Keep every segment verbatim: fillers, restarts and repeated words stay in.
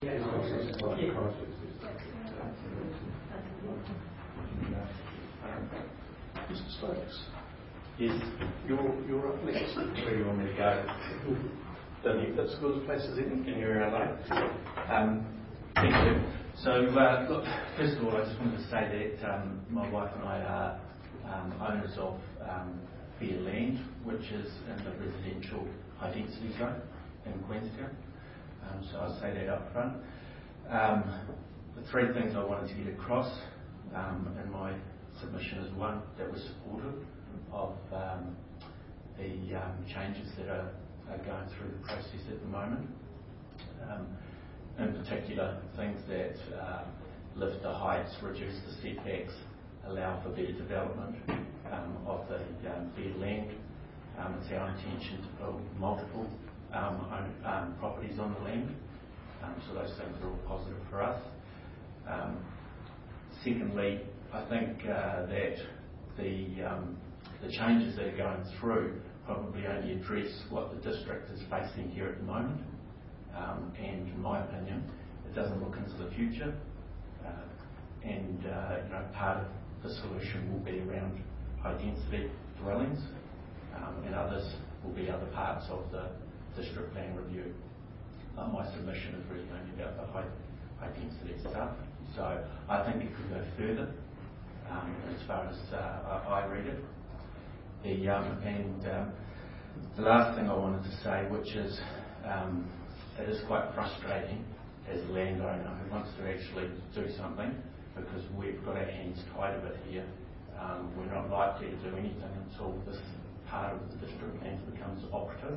Mister Stokes. Yes. You're, you're up next. Where do you want me to go? Don't think that's as good a place as any. Can you hear me okay? Um, thank you. So, uh, look, first of all, I just wanted to say that um, my wife and I are um, owners of um, Beer Land, which is in the residential high density zone in Queenstown. Um, so I'll say that up front. Um, the three things I wanted to get across um, in my submission is one, that we're supportive of um, the um, changes that are, are going through the process at the moment. Um, in particular, things that uh, lift the heights, reduce the setbacks, allow for better development um, of the um, beer land. Um, it's our intention to build multiple um, own, um, properties on the land, um, so those things are all positive for us. Um, secondly, I think uh, that the um, the changes that are going through probably only address what the district is facing here at the moment, um, and in my opinion, it doesn't look into the future. Uh, and uh, you know, part of the solution will be around high density dwellings, um, and others will be other parts of the district plan review. Uh, my submission is really only about the high, high density stuff, so I think it could go further. Um, as far as uh, I read it. The, um, and um, the last thing I wanted to say, which is um, it is quite frustrating as a landowner who wants to actually do something, because we've got our hands tied a bit here. Um, we're not likely to do anything until this part of the district plan becomes operative.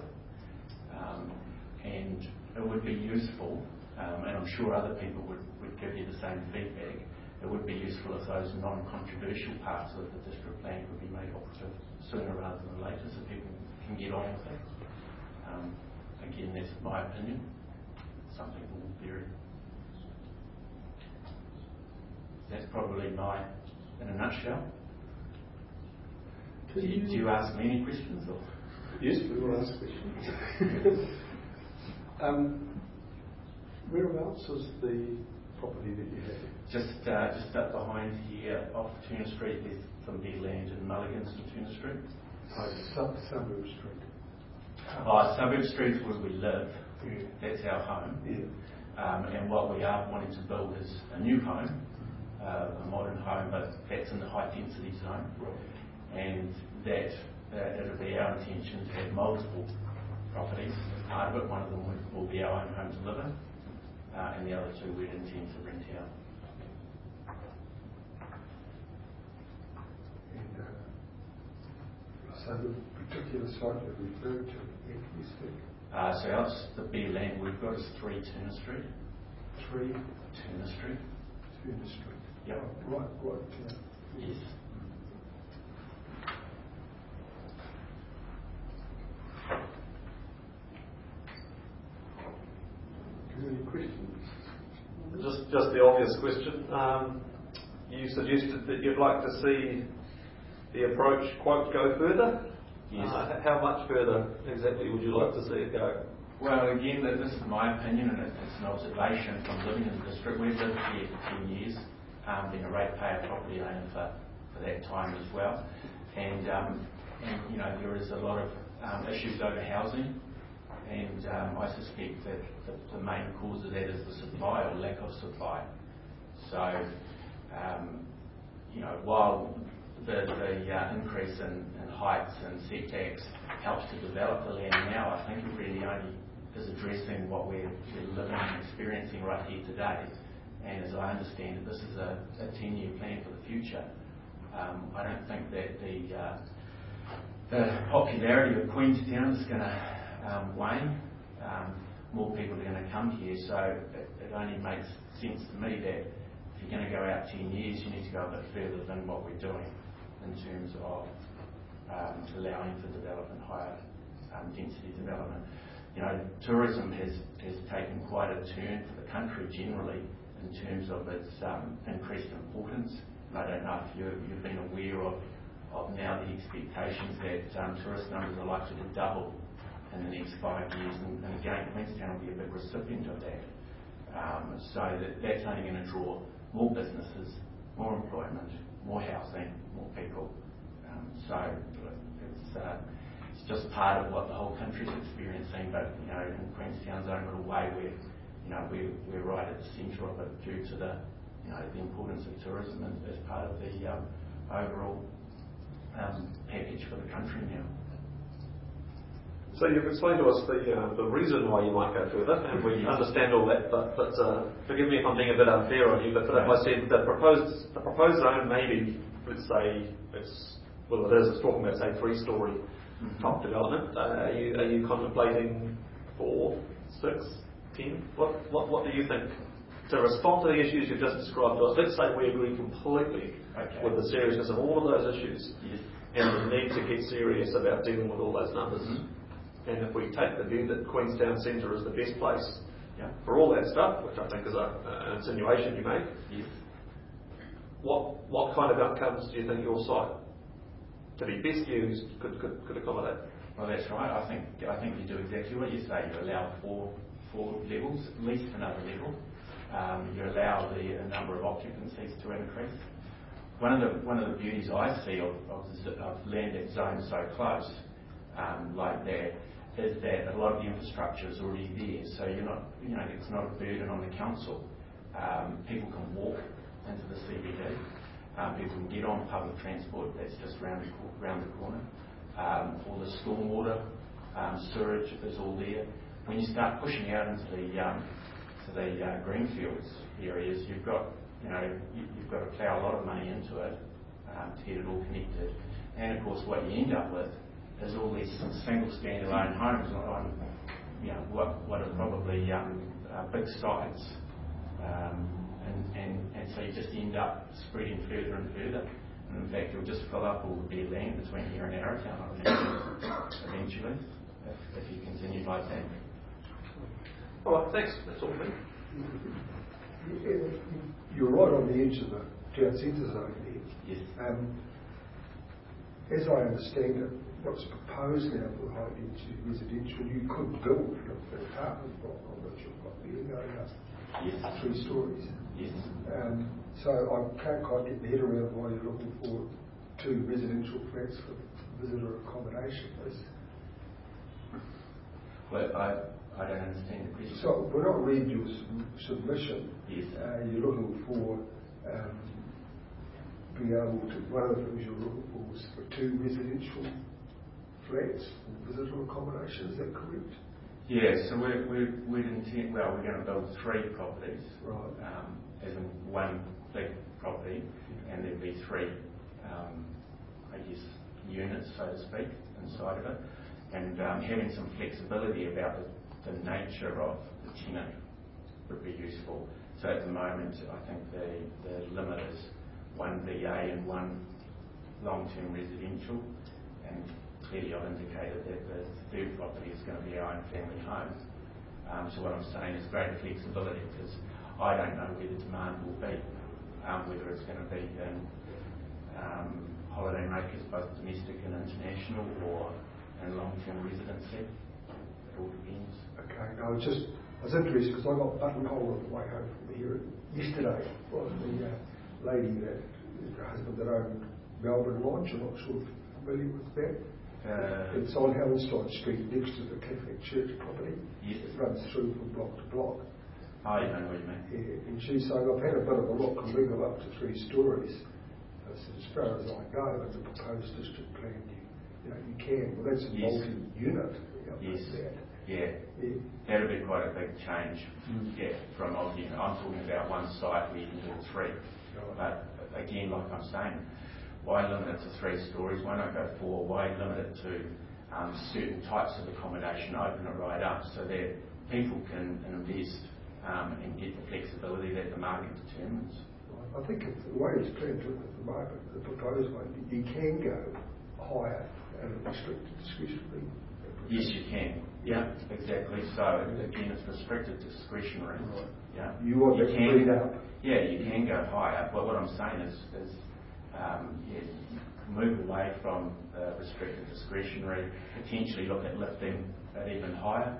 Um, and it would be useful, um, and I'm sure other people would, would give you the same feedback, it would be useful if those non-controversial parts of the district plan could be made operative sooner rather than later, so people can get on with it. Um, again, that's my opinion. Some people will vary. That's probably my, in a nutshell. Do you, do you ask me any questions? Or? Yes, we will ask questions. um, whereabouts is the property that you have? Just uh, just up behind here off Turner Street, there's some beer land in Mulligans and Turner Street. Oh, sub Suburb Street. Oh, Suburb Street is where we live. Yeah. That's our home. Yeah. Um, and what we are wanting to build is a new home, uh, a modern home, but that's in the high density zone. Right. And that uh, it'll be our intention to have multiple properties as part of it. One of them will, will be our own home to live in, uh, and the other two we'd intend to rent out. And uh, so the particular site that we referred to, is the Uh, so else the beer land we've got is three Turner Street. three Turner Street. Turner Street. Yep. Right, right. Uh, Yes. do you have any questions? Just, just the obvious question. Um, you suggested that you'd like to see the approach quote go further. Yes. Uh, how much further exactly would you like to see it go? Well, again, this is my opinion, and it's an observation from living in the district. We've lived here for ten years, um, been a ratepayer property owner for, for that time as well. And, um, and, you know, there is a lot of um, issues over housing, and um, I suspect that the, the main cause of that is the supply or lack of supply. So, um, you know, while the, the uh, increase in, in heights and setbacks helps to develop the land now, I think it really only is addressing what we're, we're living and experiencing right here today. And as I understand it, this is a, a ten-year plan for the future. Um, I don't think that the uh, the popularity of Queenstown is going to um, wane. Um, more people are going to come here, so it, it only makes sense to me that if you're going to go out ten years, you need to go a bit further than what we're doing in terms of um, allowing for development, higher um, density development. You know, tourism has, has taken quite a turn for the country generally in terms of its um, increased importance. And I don't know if you, you've been aware of, of now the expectations that um, tourist numbers are likely to double in the next five years. And, and again, Queenstown will be a big recipient of that. Um, Um, so that, that's only going to draw more businesses, more employment, more housing, more people. Um, so it's, uh, it's just part of what the whole country's experiencing, but you know, in Queenstown's own little way, we're, you know, we're, we're right at the centre of it due to the, you know, the importance of tourism as, as part of the um, overall um, package for the country now. So you've explained to us the uh, the reason why you might go further, and we understand all that. But but uh, forgive me if I'm being a bit unfair on you. But if I said the proposed the proposed zone, maybe let's say it's well it is it's talking about say three story mm-hmm. top development. Uh, are you are you contemplating four, six, ten? What what what do you think? To respond to the issues you've just described to us, let's say we agree completely okay. with the seriousness of all of those issues yes. and the need to get serious about dealing with all those numbers. Mm-hmm. And if we take the view that Queenstown Centre is the best place yeah. for all that stuff, which I think is a, an insinuation you make, yes. what what kind of outcomes do you think your site, to be best used, could, could, could accommodate? Well, that's right. I think I think you do exactly what you say. You allow four four levels, at least another level. Um, you allow the a number of occupancies to increase. One of the one of the beauties I see of, of, of land that's zoned so close, um, like that, is that a lot of the infrastructure is already there. So you're not, you know, it's not a burden on the council. Um, people can walk into the C B D. Um, people can get on public transport that's just round the, round the corner. Um, all the stormwater, um, sewage is all there. When you start pushing out into the um, to the uh, greenfields areas, you've got, you know, you, you've got to plough a lot of money into it um, to get it all connected. And of course, what you end up with is all these single standalone homes on, you know, what what are probably um, uh, big sites, um, and, and and so you just end up spreading further and further. And in fact, you'll just fill up all the bare land between here and Arrowtown eventually, if, if you continue like that. All right, thanks. That's all me. You're right on the edge of the town centre zone there. Yes. Um, as I understand it, what's proposed now for the high density residential, you could build an apartment block on which you've got there going up yes. three stories. Yes. Um, so I can't quite get my head around why you're looking for two residential flats for visitor accommodation. Well, I, I don't understand the question. So when I read your submission, yes. uh, you're looking for um, being able to, one of the things you're looking for was for two residential flats for visitor accommodation, is that correct? Yeah, so we're, we're, we'd intend, well, we're going to build three properties, right. um, as in one big property, and there'd be three, um, I guess, units, so to speak, inside of it, and um, having some flexibility about the, the nature of the tenant would be useful. So at the moment, I think the, the limit is one V A and one long-term residential, and clearly I've indicated that the third property is going to be our own family home. Um, so what I'm saying is greater flexibility, because I don't know where the demand will be, um, whether it's going to be in um, holiday makers, both domestic and international, or in long-term residency. It all depends. Okay, no, I was just, I was interested because I got buttonhole on the way home from here yesterday from the uh, lady that, her husband that owned Melbourne Lodge. I'm not sure if you're familiar with that. Uh, it's on Hellenstein Street next to the Catholic Church property. Yes. It runs through from block to block. Oh, you know what you mean. Yeah, and she's saying, I've had a bit of a look and we go up to three stories. I said, as far as I go, in the proposed district plan, you, you know, you can. Well, that's a yes. multi-unit. Yes. That. Yeah. yeah. That'll be quite a big change. Mm. Yeah, from multi. I'm talking about one site where you can do three. Right. But again, like I'm saying, why limit it to three stories? Why not go four? Why limit it to um, certain types of accommodation? Open it right up so that people can invest um, and get the flexibility that the market determines. I think it's the way it's planned at the moment, the proposed one, you can go higher and restricted discretionary. Yes, you can. Yeah, exactly. So again, it's restricted discretionary. Right. Yeah. You want you to can, read up. Yeah, you can go higher. But what I'm saying is, is um, yeah, move away from uh, restricted discretionary. Potentially look at lifting it even higher.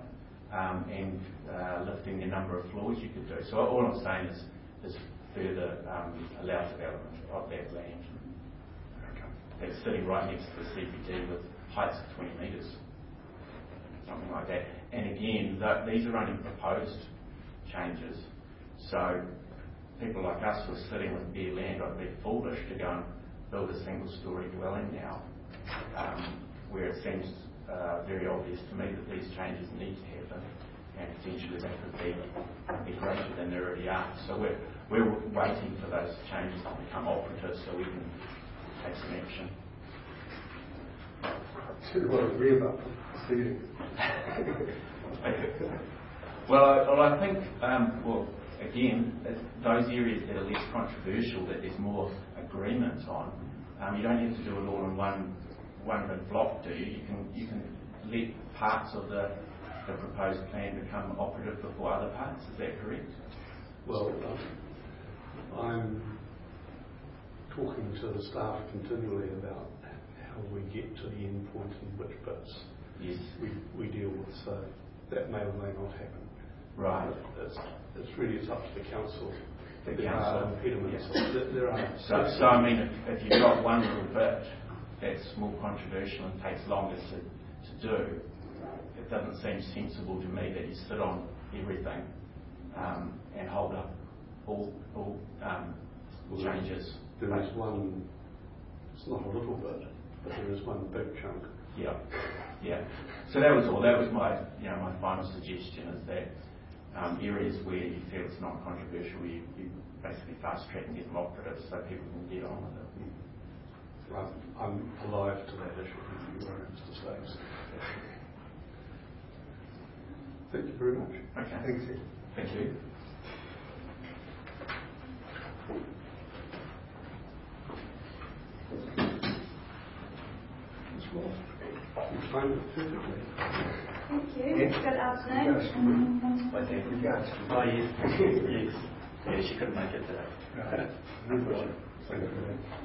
um, and uh, lifting the number of floors you could do. So all I'm saying is, is further um, allow development of that land. That's sitting right next to the C B D with heights of twenty metres, something like that. And again, th- these are only proposed changes. So people like us who are sitting with bare land, I'd be foolish to go and build a single-storey dwelling now, um, where it seems uh, very obvious to me that these changes need to happen, and potentially they could be, be greater than they already are. So we're, we're waiting for those changes to become operative so we can take some action. So what I agree about proceeding. well, I, well, I think, um, well, again, those areas that are less controversial, that there's more agreement on, um, you don't have to do it all in one one big block, do you? You can you can let parts of the, the proposed plan become operative before other parts. Is that correct? Well, um, I'm talking to the staff continually about how we get to the end point and which bits yes. we, we deal with, so that may or may not happen. Right. It's, it's really it's up to the council. The there council. are impediments. Yeah. There, there are. So, so I mean, if, if you've got one little bit that's more controversial and takes longer to, to do, it doesn't seem sensible to me that you sit on everything um, and hold up all, all um, well, changes. There is one, it's not a little bit, but there is one big chunk. Yeah, yeah. So that was all. That was my, you know, my final suggestion is that um, areas where you feel it's not controversial, you, you basically fast track and get them operative so people can get on with it. Right. I'm alive to that issue. Thank you very much, Mister Stokes. Thank you very much. Okay. Thank you. Thank you. You timed it perfectly. Thank you. Yes. Good afternoon. What's that? Regards. Oh, yes. yes. Yeah, she couldn't make it today. Right. No problem. Thank you.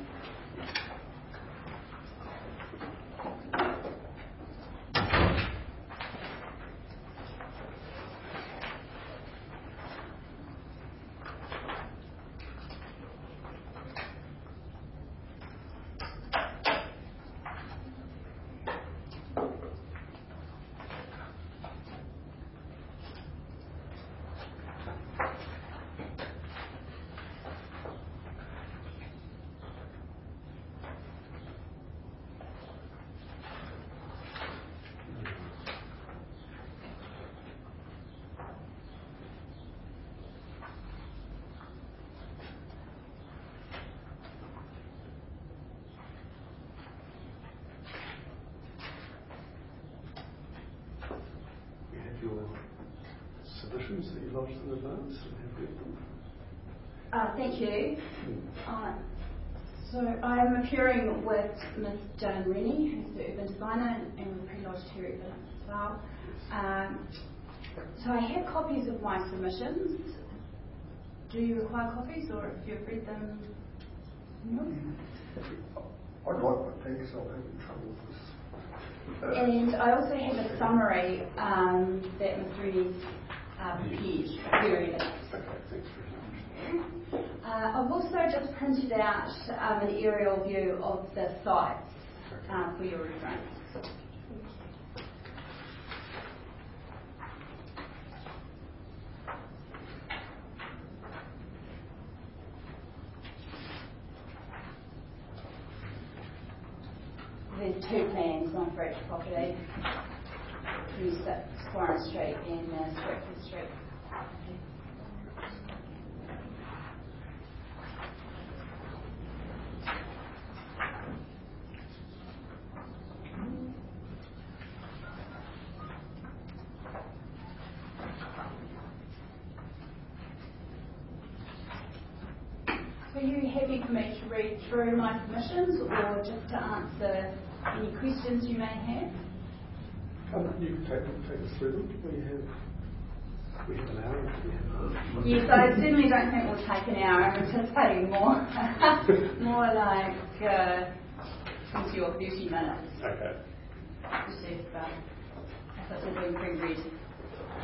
Your submissions that you lodged in advance and have read them. Uh, thank you. Uh, so I'm appearing with Miz Joan Rennie, who's the urban designer, and we've pre-lodged her evidence as well. Um, so I have copies of my submissions. Do you require copies, or if you've read them? No. I'd like one, thanks. I'm having trouble with this. And I also have a summary um, that Miz Rennie's uh, prepared. Here it is. Okay, thanks very much. Uh, I've also just printed out um, an aerial view of the sites uh, for your reference. There's two plans, one for each property. Use that Squire Street and uh, Stratford Street. So are you happy for me to read through my submissions or just to answer any questions you may have? Um, you can take, take us through them. We have, we have an hour. We have, Yes, I certainly don't think we'll take an hour. I'm anticipating more, more like uh, twenty or thirty minutes. okay. Just if, uh, if it's all been pre-read.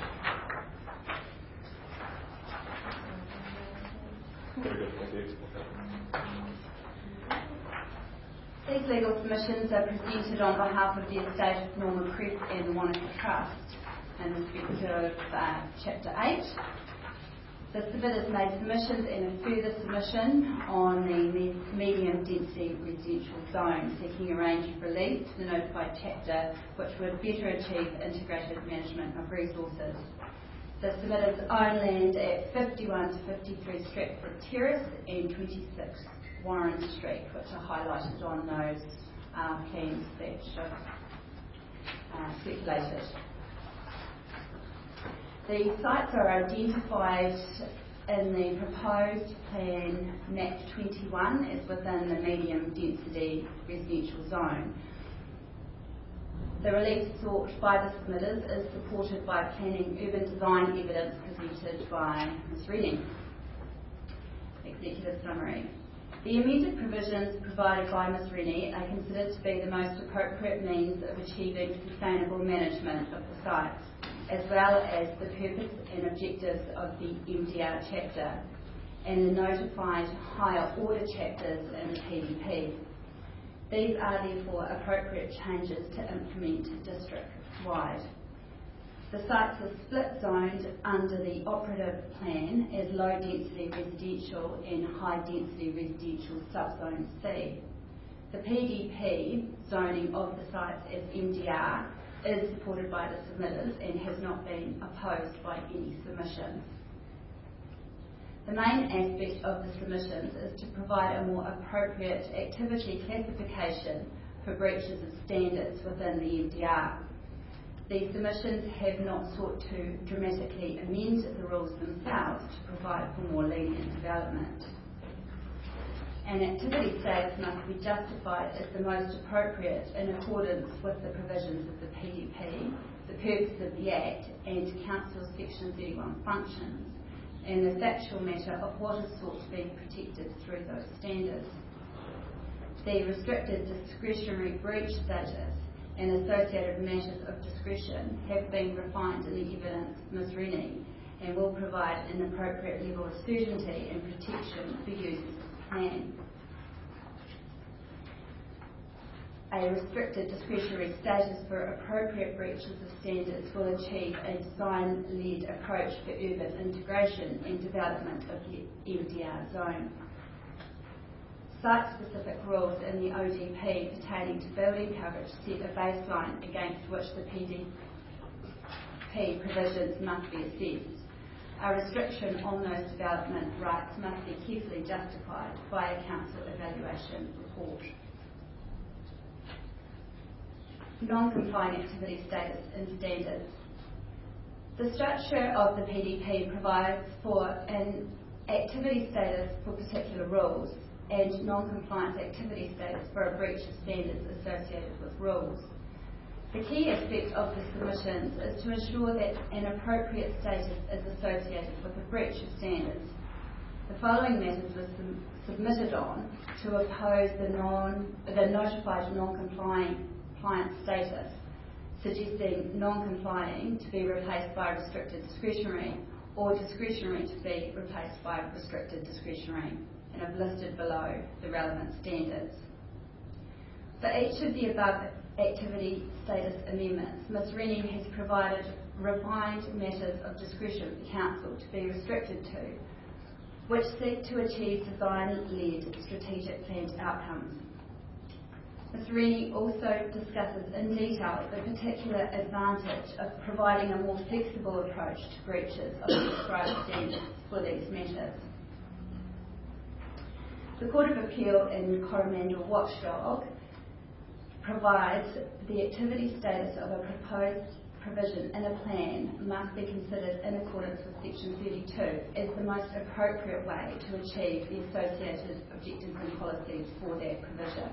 Very good, thank you. These legal submissions are presented on behalf of the estate of Norman Crest and the Wanaka Trust in respect of uh, Chapter eight. The submitters made submissions and a further submission on the me- medium density residential zone, seeking a range of relief to the notified chapter which would better achieve integrated management of resources. The submitters own land at fifty-one to fifty-three Stratford Terrace and twenty-six Warren Street, which are highlighted on those uh, plans that show uh, circulated. The sites are identified in the proposed plan map twenty-one as within the medium density residential zone. The relief sought by the submitters is supported by planning urban design evidence presented by Miz Rennie. Executive summary. The amended provisions provided by Miz Rennie are considered to be the most appropriate means of achieving sustainable management of the sites, as well as the purpose and objectives of the M D R chapter and the notified higher order chapters in the P D P. These are therefore appropriate changes to implement district-wide. The sites are split zoned under the operative plan as low density residential and high density residential subzone C. The P D P zoning of the sites as M D R is supported by the submitters and has not been opposed by any submissions. The main aspect of the submissions is to provide a more appropriate activity classification for breaches of standards within the M D R. These submissions have not sought to dramatically amend the rules themselves to provide for more lenient development. An activity status must be justified as the most appropriate in accordance with the provisions of the P D P, the purpose of the Act and Council Section thirty-one functions, and the factual matter of what is sought to be protected through those standards. The restricted discretionary breach status and associated matters of discretion have been refined in the evidence Miz Rennie and will provide an appropriate level of certainty and protection for users of the plan. A restricted discretionary status for appropriate breaches of standards will achieve a design-led approach for urban integration and development of the M D R zone. Site-specific rules in the O D P pertaining to building coverage set a baseline against which the P D P provisions must be assessed. A restriction on those development rights must be carefully justified by a council evaluation report. Non-complying activity status and standards. The structure of the P D P provides for an activity status for particular rules and non-compliance activity status for a breach of standards associated with rules. The key aspect of the submissions is to ensure that an appropriate status is associated with a breach of standards. The following matters were sub- submitted on to oppose the, non, the notified non-compliant compliance status, suggesting non-complying to be replaced by restricted discretionary or discretionary to be replaced by restricted discretionary, and have listed below the relevant standards. For each of the above activity status amendments, Miz Rennie has provided refined matters of discretion for Council to be restricted to, which seek to achieve design-led strategic planned outcomes. Miz Rennie also discusses in detail the particular advantage of providing a more flexible approach to breaches of the prescribed standards for these matters. The Court of Appeal in Coromandel Watchdog provides the activity status of a proposed provision in a plan must be considered in accordance with Section thirty-two as the most appropriate way to achieve the associated objectives and policies for that provision.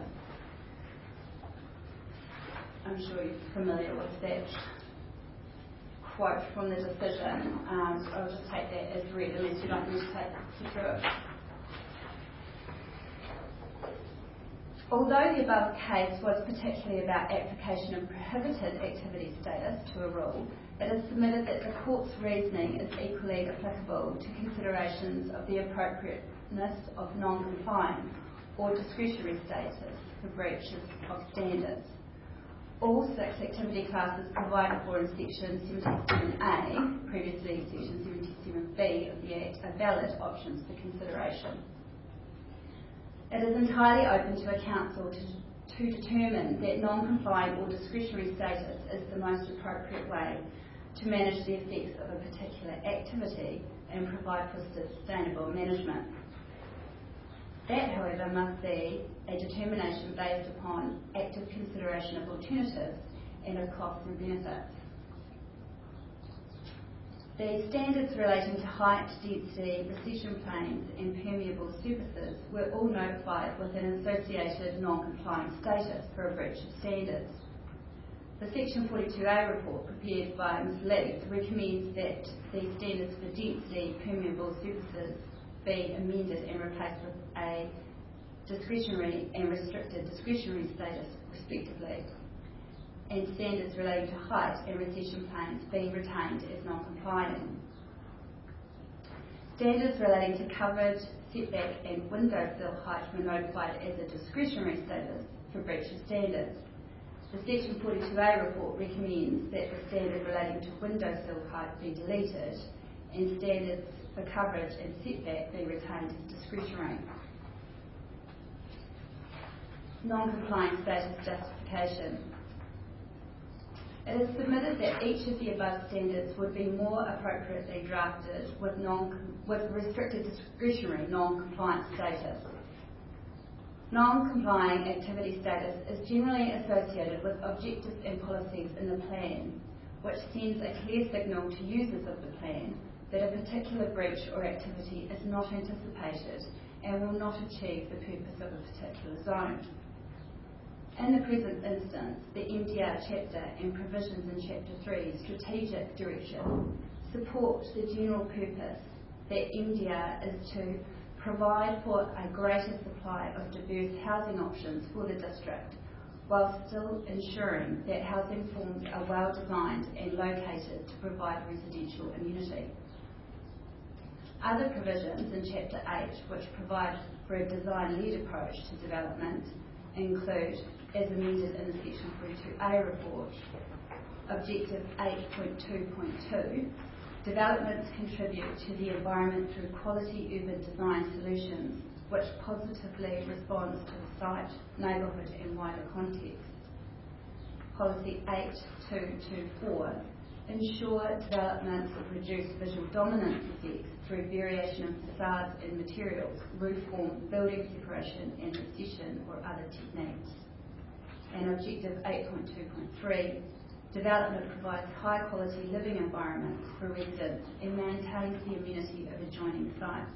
I'm sure you're familiar with that quote from the decision. Um, I'll just take that as read unless you'd like me to take you through it. Although the above case was particularly about application of prohibited activity status to a rule, it is submitted that the court's reasoning is equally applicable to considerations of the appropriateness of non-compliance or discretionary status for breaches of standards. All six activity classes provided for in Section seventy-seven A, previously Section seventy-seven B of the Act, are valid options for consideration. It is entirely open to a council to, to determine that non-compliant or discretionary status is the most appropriate way to manage the effects of a particular activity and provide for sustainable management. That, however, must be a determination based upon active consideration of alternatives and of costs and benefits. The standards relating to height, density, recession planes and permeable surfaces were all notified with an associated non-compliant status for a breach of standards. The Section forty-two A report prepared by Miz Lee recommends that the standards for density, permeable surfaces be amended and replaced with a discretionary and restricted discretionary status respectively, and standards relating to height and recession planes being retained as non-compliant. Standards relating to coverage, setback and windowsill height were notified as a discretionary status for breach of standards. The Section forty-two A report recommends that the standard relating to windowsill height be deleted and standards for coverage and setback be retained as discretionary. Non-compliant status justification. It is submitted that each of the above standards would be more appropriately drafted with, non, with restricted discretionary non-compliant status. Non-complying activity status is generally associated with objectives and policies in the plan, which sends a clear signal to users of the plan that a particular breach or activity is not anticipated and will not achieve the purpose of a particular zone. In the present instance, the M D R chapter and provisions in Chapter three, Strategic Direction, support the general purpose that M D R is to provide for a greater supply of diverse housing options for the district, while still ensuring that housing forms are well designed and located to provide residential amenity. Other provisions in Chapter eight, which provide for a design-led approach to development, include, as amended in the Section forty-two A report, Objective eight point two point two, developments contribute to the environment through quality urban design solutions which positively responds to the site, neighbourhood and wider context. Policy eight two two four, ensure developments reduce visual dominance effects through variation of facades and materials, roof form, building separation and recession or other techniques. And Objective eight point two point three, development provides high quality living environments for residents and maintains the amenity of adjoining sites.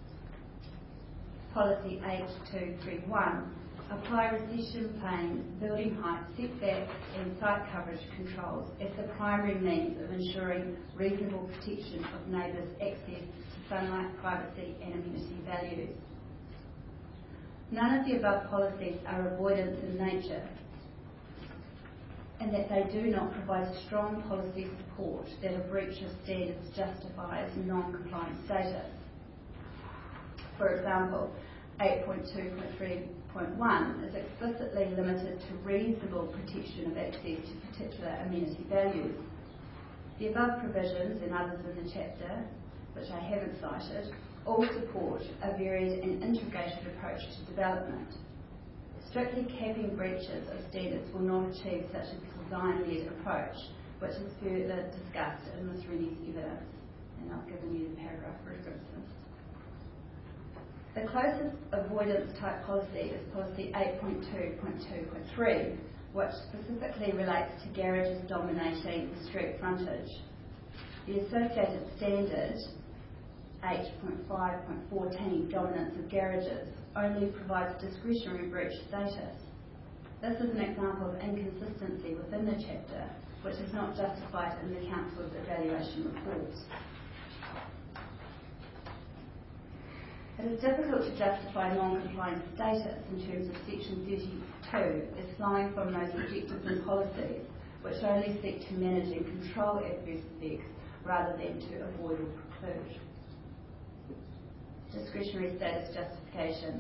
Policy eight two three one, apply recession planes, building height, setbacks and site coverage controls as the primary means of ensuring reasonable protection of neighbours' access to sunlight, privacy and amenity values. None of the above policies are avoidance in nature, and that they do not provide strong policy support that a breach of standards justifies non-compliant status. For example, eight point two point three point one is explicitly limited to reasonable protection of access to particular amenity values. The above provisions and others in the chapter, which I haven't cited, all support a varied and integrated approach to development. Strictly capping breaches of standards will not achieve such a design-led approach, which is further discussed in Miz Rennie's evidence, and I've given you the paragraph references. The closest avoidance type policy is policy eight point two point two point three, which specifically relates to garages dominating the street frontage. The associated standard eight point five point fourteen, dominance of garages, only provides discretionary breach status. This is an example of inconsistency within the chapter, which is not justified in the Council's evaluation report. It is difficult to justify non-compliant status in terms of Section thirty-two as flowing from those objectives and policies which only seek to manage and control adverse effects rather than to avoid or preclude. Discretionary status justification.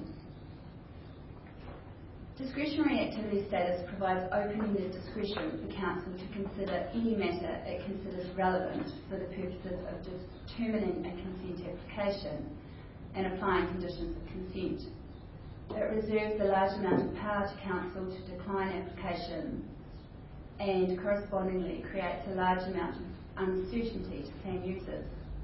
Discretionary activity status provides open-ended discretion for Council to consider any matter it considers relevant for the purposes of determining a consent application and applying conditions of consent. It reserves a large amount of power to Council to decline applications and correspondingly creates a large amount of uncertainty to plan users.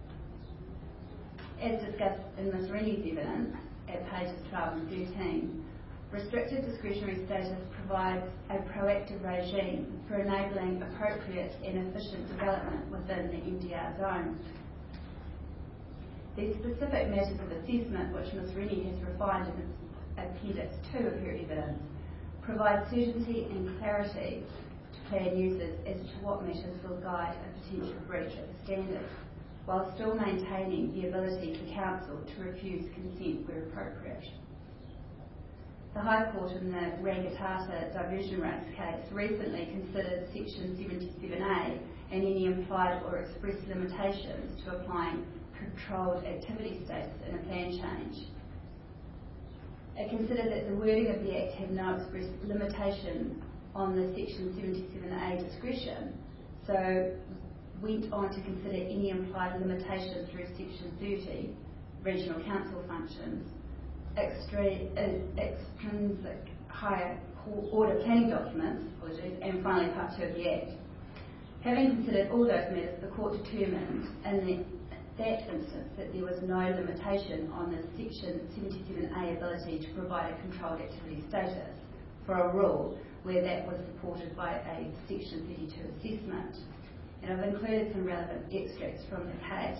As discussed in Miz Rennie's evidence at pages twelve and thirteen, restricted discretionary status provides a proactive regime for enabling appropriate and efficient development within the M D R zone. These specific matters of assessment, which Miz Rennie has refined in Appendix two of her evidence, provide certainty and clarity to plan users as to what matters will guide a potential breach of the standard, while still maintaining the ability for Council to refuse consent where appropriate. The High Court in the Rangitata diversion rates case recently considered Section seventy-seven A and any implied or express limitations to applying controlled activity status in a plan change. It considered that the wording of the Act had no express limitation on the Section seventy-seven A discretion, so went on to consider any implied limitation through Section thirty, regional council functions, extra, uh, extrinsic higher order planning documents, apologies, and finally Part two of the Act. Having considered all those matters, the Court determined in the, that instance that there was no limitation on the Section seventy-seven A ability to provide a controlled activity status for a rule where that was supported by a Section thirty-two assessment. And I've included some relevant extracts from the case.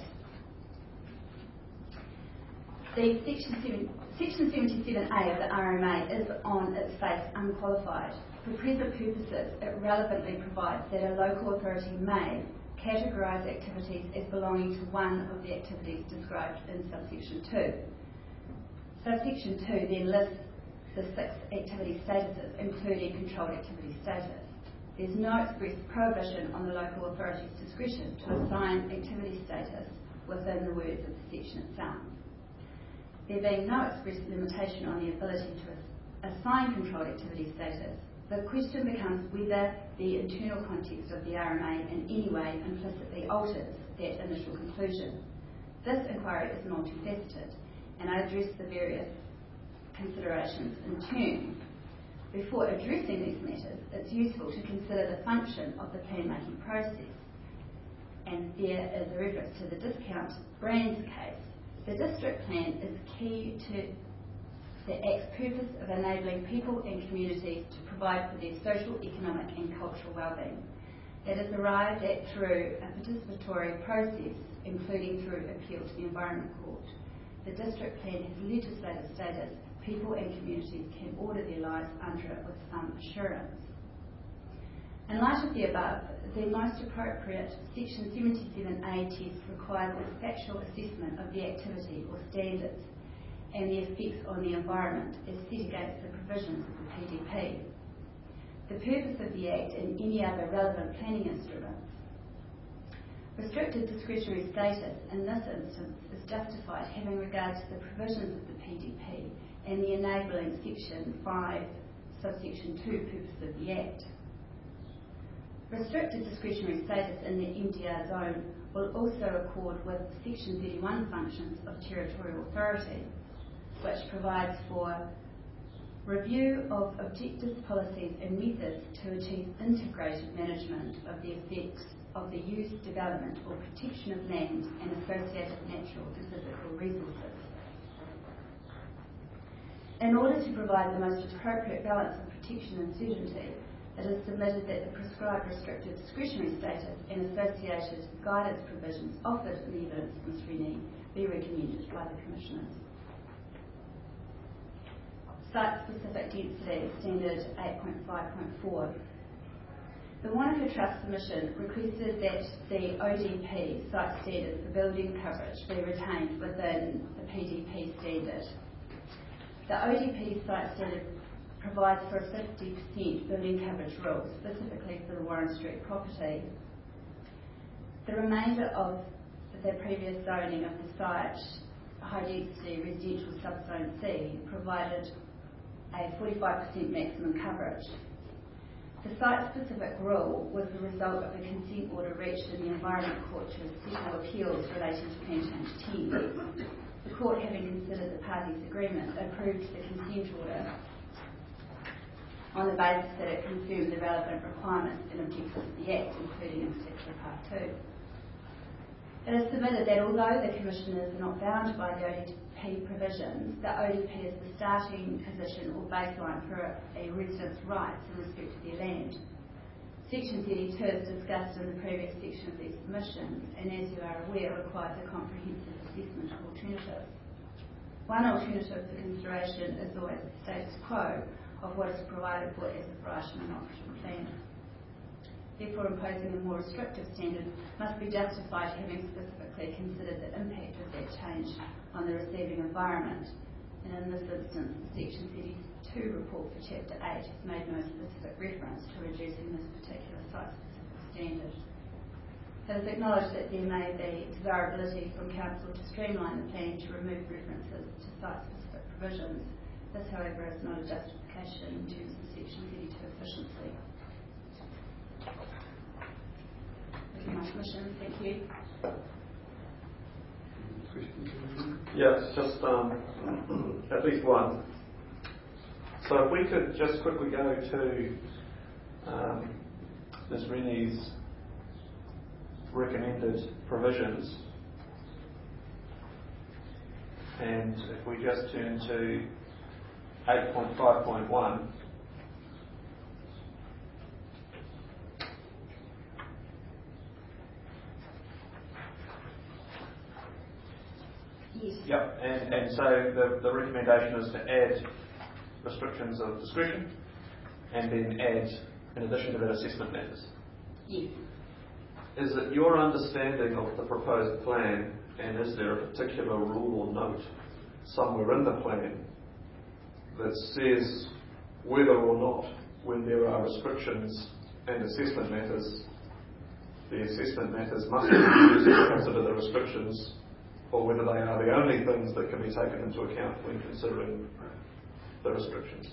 The Section, Section seventy-seven A of the R M A is on its face unqualified. For present purposes, it relevantly provides that a local authority may categorise activities as belonging to one of the activities described in subsection two. Subsection two then lists the six activity statuses, including controlled activity status. There's no express prohibition on the local authority's discretion to assign activity status within the words of the section itself. There being no express limitation on the ability to assign controlled activity status, the question becomes whether the internal context of the R M A in any way implicitly alters that initial conclusion. This inquiry is multifaceted, and I address the various considerations in turn. Before addressing these matters, it's useful to consider the function of the plan-making process. And there is a reference to the discount brands case. The district plan is key to the Act's purpose of enabling people and communities to provide for their social, economic and cultural well-being. It is arrived at through a participatory process, including through appeal to the Environment Court. The district plan has legislative status. People and communities can order their lives under it with some assurance. In light of the above, the most appropriate Section seventy-seven A test requires a factual assessment of the activity or standards and the effects on the environment as set against the provisions of the P D P, the purpose of the Act and any other relevant planning instruments. Restricted discretionary status in this instance is justified having regard to the provisions of the P D P and the enabling Section five, subsection two purpose of the Act. Restricted discretionary status in the M D R zone will also accord with Section thirty-one functions of territorial authority, which provides for review of objectives, policies and methods to achieve integrated management of the effects of the use, development or protection of land and associated natural and physical resources. In order to provide the most appropriate balance of protection and certainty, it is submitted that the prescribed restricted discretionary status and associated guidance provisions offered in the evidence of Miz Rennie be recommended by the Commissioners. Site-specific density, standard eight point five point four. The Wanaka Trust Submission requested that the O D P site standard for building coverage be retained within the P D P P standard. The O D P site standard provides for a fifty percent building coverage rule, specifically for the Warren Street property. The remainder of the previous zoning of the site, high density residential subzone C, provided a forty-five percent maximum coverage. The site-specific rule was the result of a consent order reached in the Environment Court to settle appeals relating to Plan Change ten. The court, having considered the parties' agreement, approved the consent order on the basis that it confirmed the relevant requirements and objectives of the Act, including in particular Part two. It is submitted that although the Commissioners are not bound by the O D P provisions, the O D P is the starting position or baseline for a resident's rights in respect to their land. Section thirty-two is discussed in the previous section of these submissions, and as you are aware, requires a comprehensive assessment of alternatives. One alternative for consideration is always the status quo of what is provided for as a Brighton and Oxford plan. Therefore, imposing a more restrictive standard must be justified, having specifically considered the impact of that change on the receiving environment. And in this instance, the Section thirty-two report for Chapter eight has made no specific reference to reducing this particular site-specific standard. It is acknowledged that there may be desirability from Council to streamline the plan to remove references to site-specific provisions. This, however, is not a justification in terms of Section thirty-two efficiency. That's my submission. Thank you. Yes, just um, at least one. So if we could just quickly go to um, Miz Rennie's recommended provisions, and if we just turn to eight point five point one. Yes. Yep, and, and so the, the recommendation is to add restrictions of discretion and then add, in addition to that, assessment matters. Yes. Is it your understanding of the proposed plan, and is there a particular rule or note somewhere in the plan that says whether or not, when there are restrictions and assessment matters, the assessment matters must be used to consider the restrictions, or whether they are the only things that can be taken into account when considering the restrictions?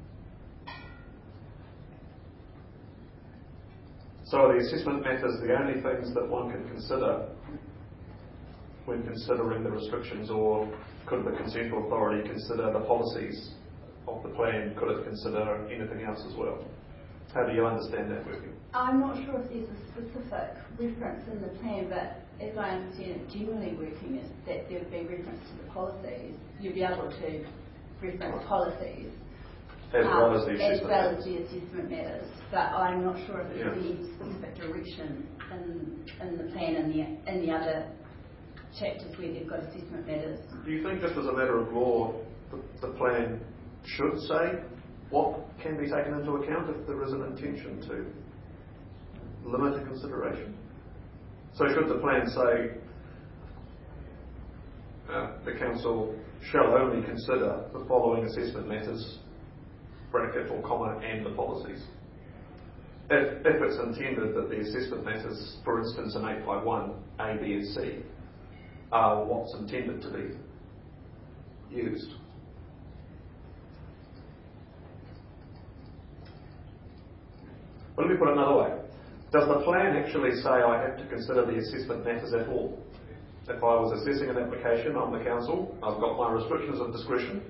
So are the assessment matters the only things that one can consider when considering the restrictions, or could the consent authority consider the policies of the plan? Could it consider anything else as well? How do you understand that working? I'm not sure if there's a specific reference in the plan, but as I understand it, generally working is that there would be reference to the policies. You'd be able to reference policies as um, well as the assessment as well matters. as the assessment matters. But I'm not sure if there's Yeah. any specific direction in in the plan and the in the other chapters where they've got assessment matters. Do you think, just as a matter of law, the, the plan should say what can be taken into account if there is an intention to limit a consideration? So should the plan say uh, the council shall only consider the following assessment matters, bracket or comma, and the policies? If, if it's intended that the assessment matters, for instance in eight five one, A, B and C, are what's intended to be used. Well, let me put it another way. Does the plan actually say I have to consider the assessment matters at all? If I was assessing an application on the council, I've got my restrictions of discretion.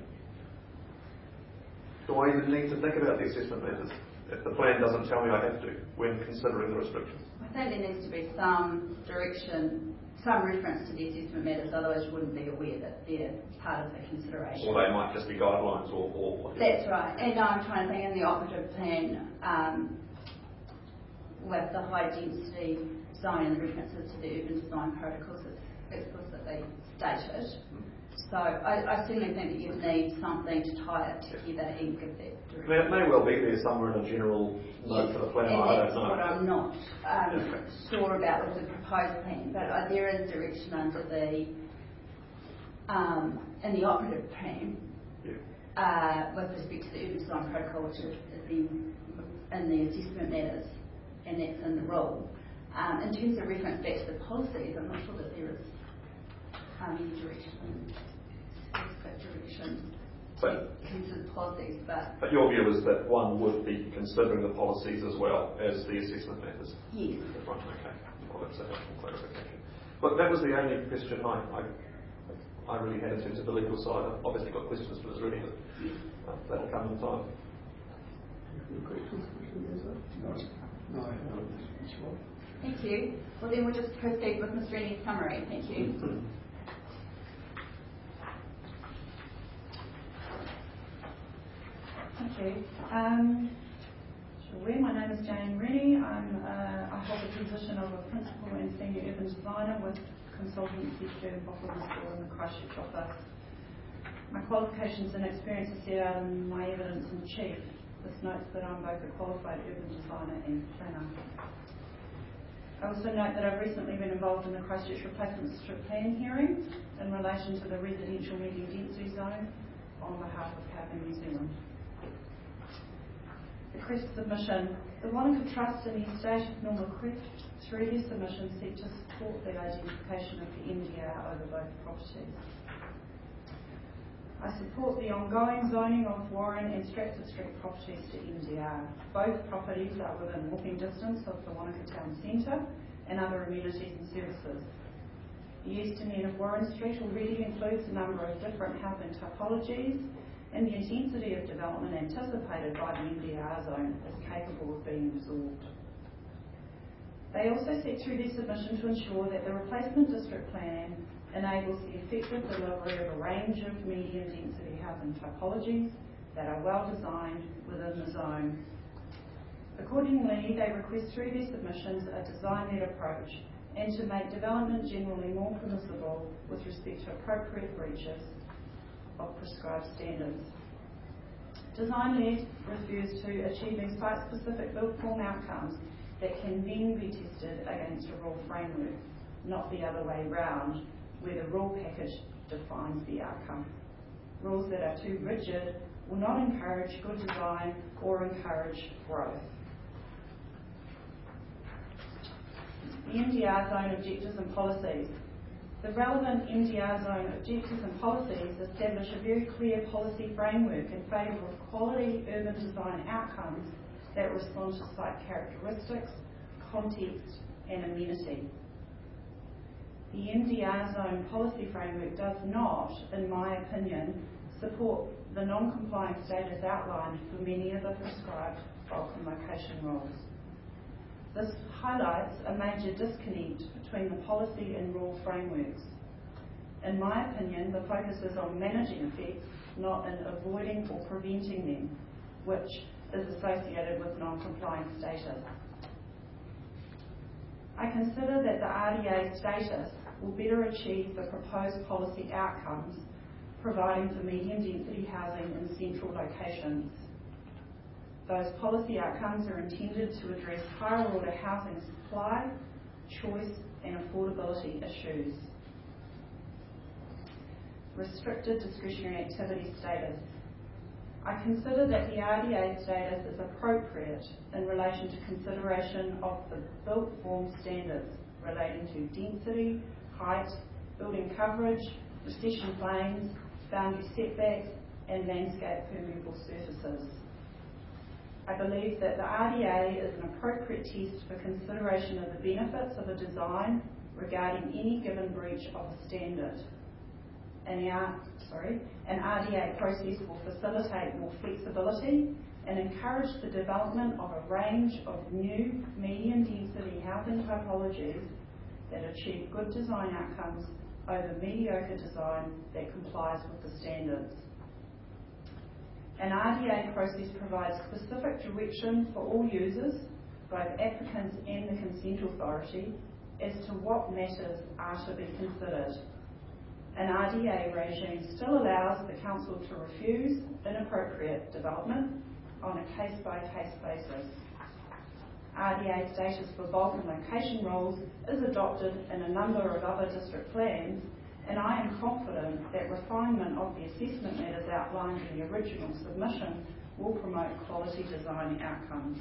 Do I even need to think about the assessment matters if the plan doesn't tell me I have to when considering the restrictions? I think there needs to be some direction, some reference to the assessment matters, otherwise you wouldn't be aware that they're part of the consideration. Or they might just be guidelines or... or That's right. And I'm trying to think in the operative plan, um, with the high density zone and the references to the urban design protocols, it's explicitly stated. So I, I certainly think that you need something to tie it together and give that direction. I mean, it may well be there somewhere in a general note Yes, for the plan. and I that's don't know. what I'm not um, Okay. sure about with the proposed plan, but uh, there is direction under the um, in the operative plan, Yeah. uh, with respect to the urban design protocol, which is, is in, in the assessment matters, and that's in the rule. Um, in terms of reference back to the policies, I'm not sure that there is um, any direction, specific direction But, to consider policies, but but your view is that one would be considering the policies as well as the assessment matters? yes. That's right, okay. Well, that's a helpful clarification. Look, that was the only question I, I, I really had in terms of the legal side. I've obviously got questions for this reading, but uh, that'll come in time. Any questions? No. No, I haven't. That's right. Thank you. Well, then we'll just proceed with Miz Rennie's summary. Thank you. Thank you. Um, sure. My name is Jane Rennie. I'm, uh, I hold the position of a Principal and Senior Urban Designer with consultancy firm Buckland Store in the Christchurch office. My qualifications and experience are set out in my evidence in chief. This notes that I'm both a qualified urban designer and planner. I also note that I've recently been involved in the Christchurch Replacement District Plan hearing in relation to the residential medium density zone on behalf of Housing New Zealand. The Crest submission. The Wanaka Trust and the estate of Norma Crest, through their submission, seek to support the identification of the M D R over both properties. I support the ongoing zoning of Warren and Stratford Street properties to M D R. Both properties are within walking distance of the Wanaka Town Centre and other amenities and services. The eastern end of Warren Street already includes a number of different housing typologies, and the intensity of development anticipated by the M D R zone is capable of being absorbed. They also seek through their submission to ensure that the replacement district plan enables the effective delivery of a range of medium density housing typologies that are well designed within the zone. Accordingly, they request through their submissions a design-led approach and to make development generally more permissible with respect to appropriate breaches of prescribed standards. Design-led refers to achieving site-specific built form outcomes that can then be tested against a rule framework, not the other way round, where the rule package defines the outcome. Rules that are too rigid will not encourage good design or encourage growth. The M D R zone objectives and policies. The relevant M D R zone objectives and policies establish a very clear policy framework in favour of quality urban design outcomes that respond to site characteristics, context and amenity. The M D R zone policy framework does not, in my opinion, support the non-compliant status outlined for many of the prescribed bulk and location rules. This highlights a major disconnect between the policy and rule frameworks. In my opinion, the focus is on managing effects, not in avoiding or preventing them, which is associated with non-compliant status. I consider that the R D A status will better achieve the proposed policy outcomes, providing for medium density housing in central locations. Those policy outcomes are intended to address higher order housing supply, choice and affordability issues. Restricted discretionary activity status. I consider that the R D A status is appropriate in relation to consideration of the built form standards relating to density, height, building coverage, recession planes, boundary setbacks and landscape permeable surfaces. I believe that the R D A is an appropriate test for consideration of the benefits of a design regarding any given breach of a standard. An, R, sorry, an R D A process will facilitate more flexibility and encourage the development of a range of new medium density housing typologies that achieve good design outcomes over mediocre design that complies with the standards. An R D A process provides specific direction for all users, both applicants and the consent authority, as to what matters are to be considered. An R D A regime still allows the council to refuse inappropriate development on a case-by-case basis. R D A status for bulk and location rules is adopted in a number of other district plans, and I am confident that refinement of the assessment matters outlined in the original submission will promote quality design outcomes.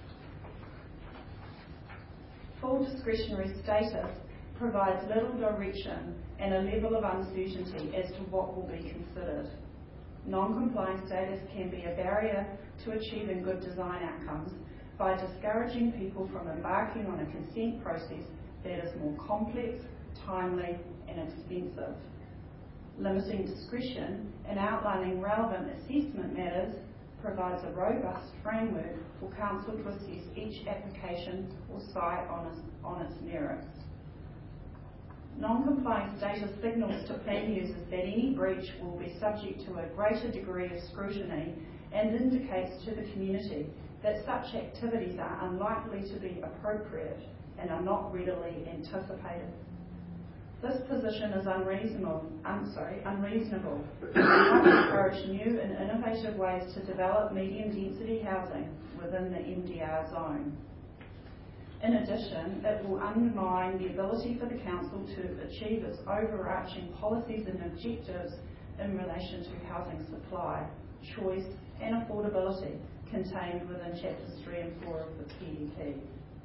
Full discretionary status provides little direction and a level of uncertainty as to what will be considered. Non-complying status can be a barrier to achieving good design outcomes by discouraging people from embarking on a consent process that is more complex, timely and expensive. Limiting discretion and outlining relevant assessment matters provides a robust framework for Council to assess each application or site on its, on its merits. Non-complying status signals to plan users that any breach will be subject to a greater degree of scrutiny and indicates to the community that such activities are unlikely to be appropriate and are not readily anticipated. This position is unreasonable, I'm sorry, unreasonable and might encourage new and innovative ways to develop medium density housing within the M D R zone. In addition, it will undermine the ability for the Council to achieve its overarching policies and objectives in relation to housing supply, choice and affordability contained within Chapters three and four of the P D P.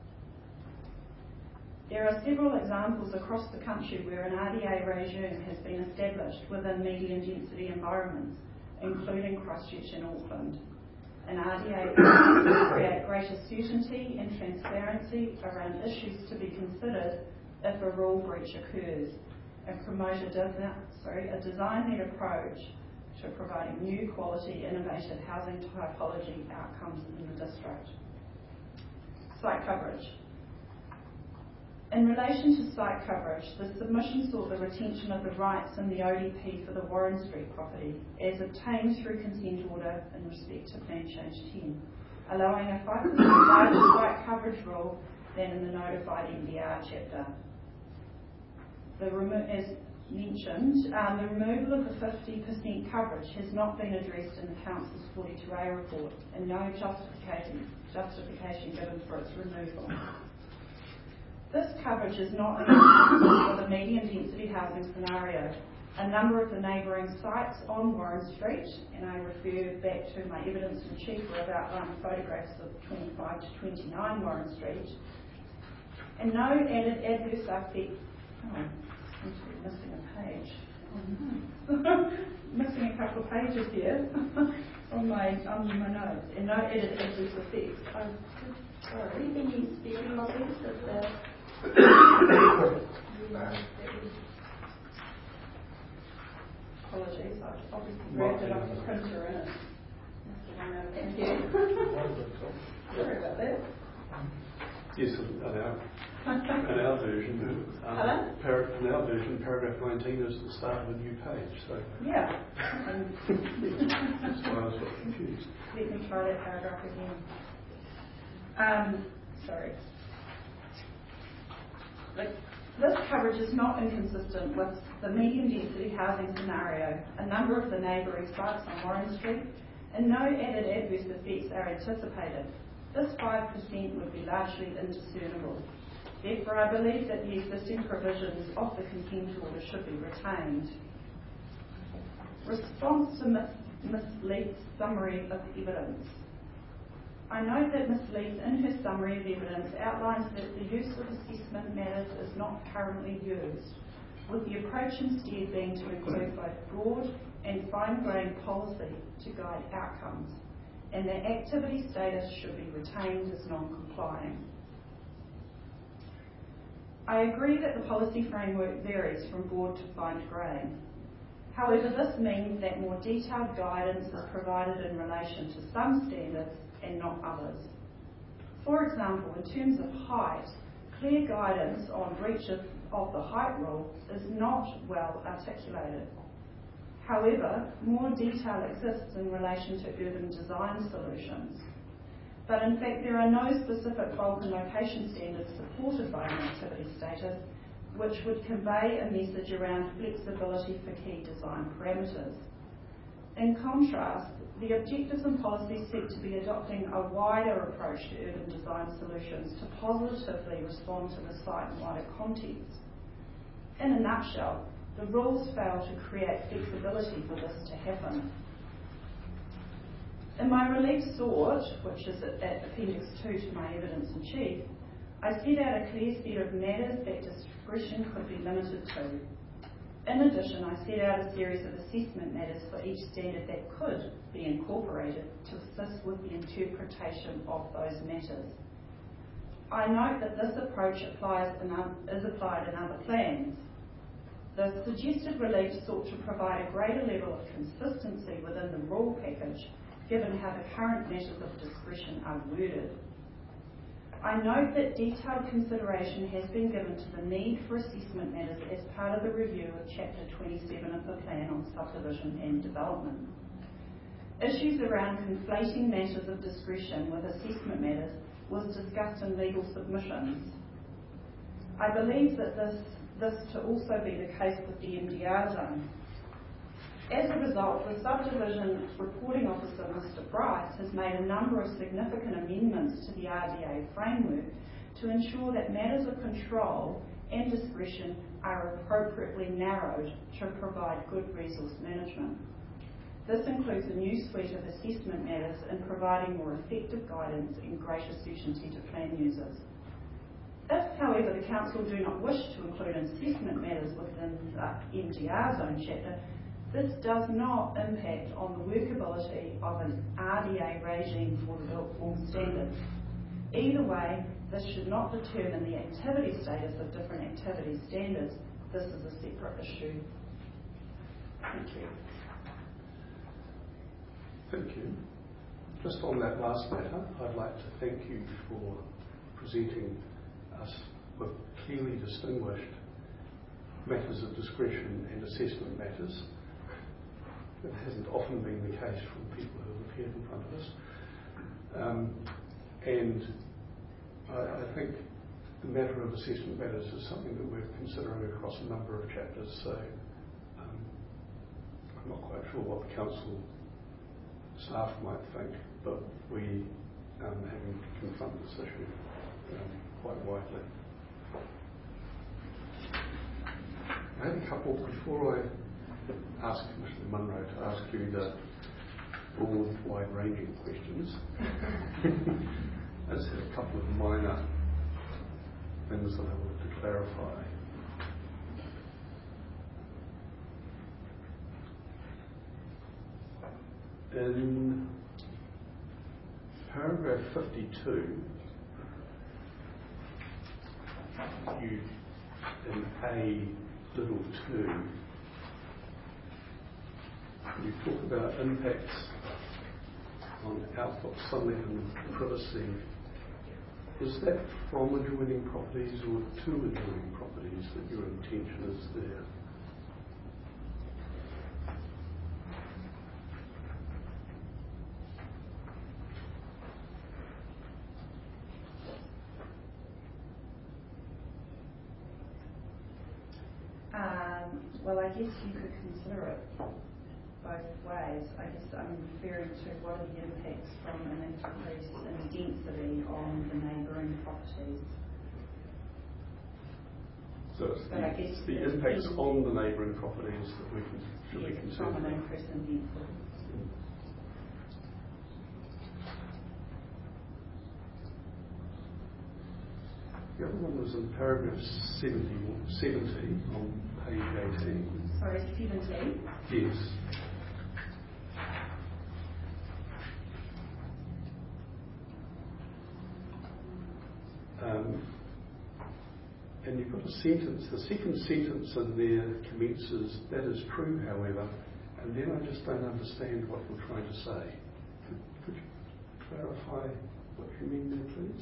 There are several examples across the country where an R D A regime has been established within medium density environments, including Christchurch and Auckland. An R D A will create greater certainty and transparency around issues to be considered if a rule breach occurs, and promote a, de- sorry, a design-led approach to providing new quality, innovative housing typology outcomes in the district. Site coverage. In relation to site coverage, the submission sought the retention of the rights in the O D P for the Warren Street property as obtained through consent order in respect to Plan Change ten, allowing a five percent larger site coverage rule than in the notified M D R chapter. The remo- as mentioned, um, the removal of the fifty percent coverage has not been addressed in the Council's forty-two A report, and no justification, justification given for its removal. This coverage is not inconsistent with a medium density housing scenario. A number of the neighbouring sites on Warren Street, and I refer back to my evidence in chief where I've outlined photographs of twenty-five to twenty-nine Warren Street, and no added adverse effect. Oh, I seem to be missing a page. Oh no. Missing a couple of pages here on my on my notes, and no added adverse effects. Oh, sorry. Any spare copies of the Apologies, I've obviously grabbed it off the printer in it. Thank you. Sorry about that. Yes, in our, in our version, um, par- in our version, paragraph nineteen is the start of a new page. So yeah. That's why I was a bit confused. Let me try that paragraph again. Um, sorry. Like, this coverage is not inconsistent with the medium density housing scenario, a number of the neighbouring sites on Warren Street, and no added adverse effects are anticipated. This five percent would be largely indiscernible. Therefore, I believe that the existing provisions of the consent order should be retained. Response to Miz Miz Leith's summary of evidence. I note that Miz Leith, in her summary of evidence, outlines that the use of assessment matters is not currently used, with the approach instead being to include both broad and fine-grained policy to guide outcomes, and that activity status should be retained as non-complying. I agree that the policy framework varies from broad to fine-grained. However, this means that more detailed guidance is provided in relation to some standards and not others. For example, in terms of height, clear guidance on breach of, of the height rule is not well articulated. However, more detail exists in relation to urban design solutions. But in fact, there are no specific bulk and location standards supported by an activity status which would convey a message around flexibility for key design parameters. In contrast, the objectives and policies seek to be adopting a wider approach to urban design solutions to positively respond to the site and wider context. In a nutshell, The rules fail to create flexibility for this to happen. In my relief sought, which is at, at Appendix two to my evidence in chief, I set out a clear set of matters that discretion could be limited to. In addition, I set out a series of assessment matters for each standard that could be incorporated to assist with the interpretation of those matters. I note that this approach applies in, is applied in other plans. The suggested relief sought to provide a greater level of consistency within the rule package, given how the current matters of discretion are worded. I note that detailed consideration has been given to the need for assessment matters as part of the review of Chapter twenty-seven of the Plan on Subdivision and Development. Issues around conflating matters of discretion with assessment matters was discussed in legal submissions. I believe that this, this to also be the case with the M D R zone. As a result, the Subdivision Reporting Officer, Mister Bryce, has made a number of significant amendments to the R D A framework to ensure that matters of control and discretion are appropriately narrowed to provide good resource management. This includes a new suite of assessment matters and providing more effective guidance and greater certainty to plan users. If, however, the Council do not wish to include assessment matters within the M D R zone chapter, this does not impact on the workability of an R D A regime for the built form standards. Either way, this should not determine the activity status of different activity standards. This is a separate issue. Thank you. Thank you. Just on that last matter, I'd like to thank you for presenting us with clearly distinguished matters of discretion and assessment matters. It hasn't often been the case from people who have appeared in front of us. Um, and I, I think the matter of assessment matters is something that we're considering across a number of chapters, so um, I'm not quite sure what the Council staff might think, but we um, having to confront this issue um, quite widely. I had a couple, before I ask Mister Munro to ask you the broad, wide-ranging questions. I just had a couple of minor things that I wanted to clarify. In paragraph fifty-two, you, in A little two, you talk about impacts on output, sunlight and privacy. Is that from adjoining properties or to adjoining properties that your intention is there? Um, well, I guess you could consider it both ways. I guess I'm referring to what are the impacts from an increase in density on the neighbouring properties. So it's But I guess the, the it's impacts the- on the neighbouring properties that we can, should Yes, be concerned from an about. increase in density. The other one was in paragraph seventy, seventy on page eighteen. Sorry, seventy. Yes. Um, and you've got a sentence, the second sentence in there commences, that is true, however, and then I just don't understand what you're trying to say. Could, could you clarify what you mean there, please?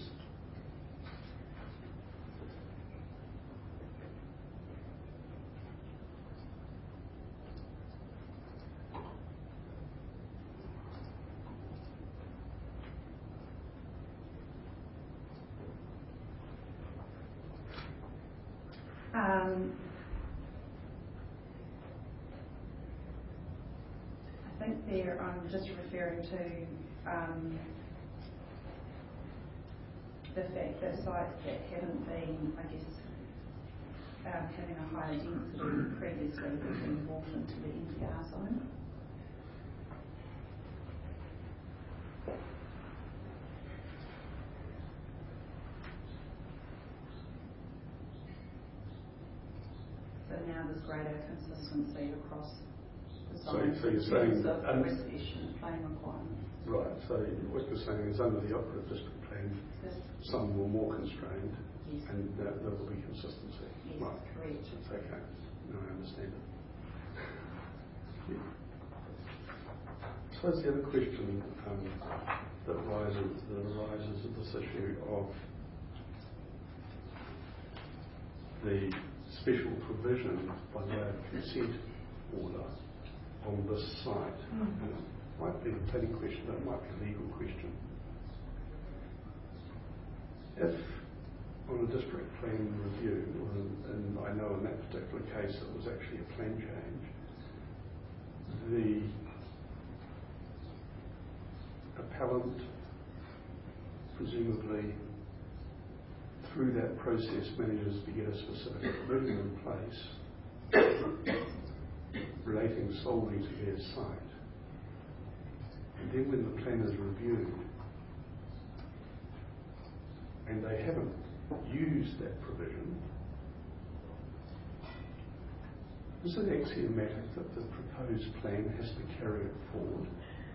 Um, I think there, I'm just referring to um, the fact that sites that haven't been, I guess, um, having a higher density than previously had been brought into the N P R zone. So now there's greater consistency across the So, zones so in you're saying terms of um, reservation plan requirements. right, so what you're saying is under the operative district plan, Yes. some were more constrained, Yes. and uh, there will be consistency. Yes, Right. correct. It's okay. No, I understand it. Yeah. So that's the other question um, that arises, that arises of this issue of the special provision by way of consent order on this site. Mm. And it might be a planning question, but it might be a legal question. If on a district plan review, and I know in that particular case it was actually a plan change, the appellant presumably through that process manages to get a specific provision in place relating solely to their site. And then when the plan is reviewed and they haven't used that provision, is it axiomatic that the proposed plan has to carry it forward?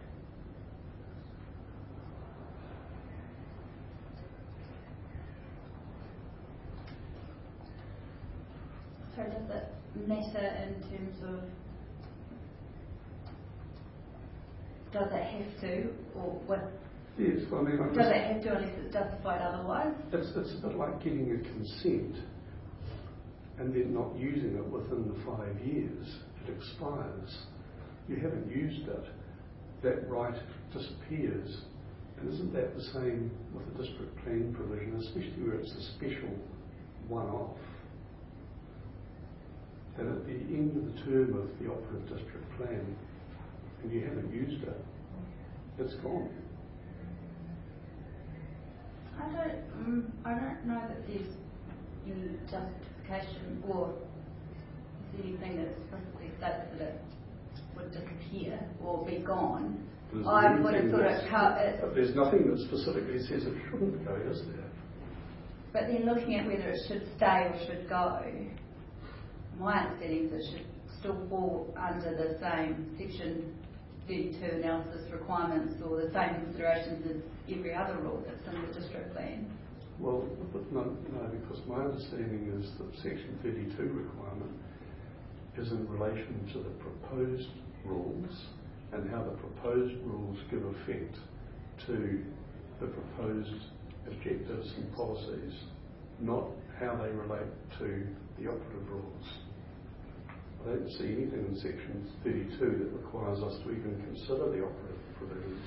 So does it matter in terms of, does it have to, or what, Yes, well, I mean, like does it have to unless it's justified otherwise? It's, it's a bit like getting a consent and then not using it within the five years. It expires. You haven't used it. That right disappears. And isn't that the same with a district plan provision, especially where it's a special one-off? That at the end of the term of the operative district plan, and you haven't used it, it's gone. I don't, um, I don't know that there's any justification or is anything that explicitly states that it would disappear or be gone. There's I would have anything thought that's- it, co- it. There's nothing that specifically says it shouldn't go, is there? But then looking at whether it should stay or should go, my understanding is it should still fall under the same section thirty-two analysis requirements or the same considerations as every other rule that's in the district plan. Well, but no, no, because my understanding is that section thirty-two requirement is in relation to the proposed rules and how the proposed rules give effect to the proposed objectives and policies, not how they relate to the operative rules. I don't see anything in section thirty-two that requires us to even consider the operative provisions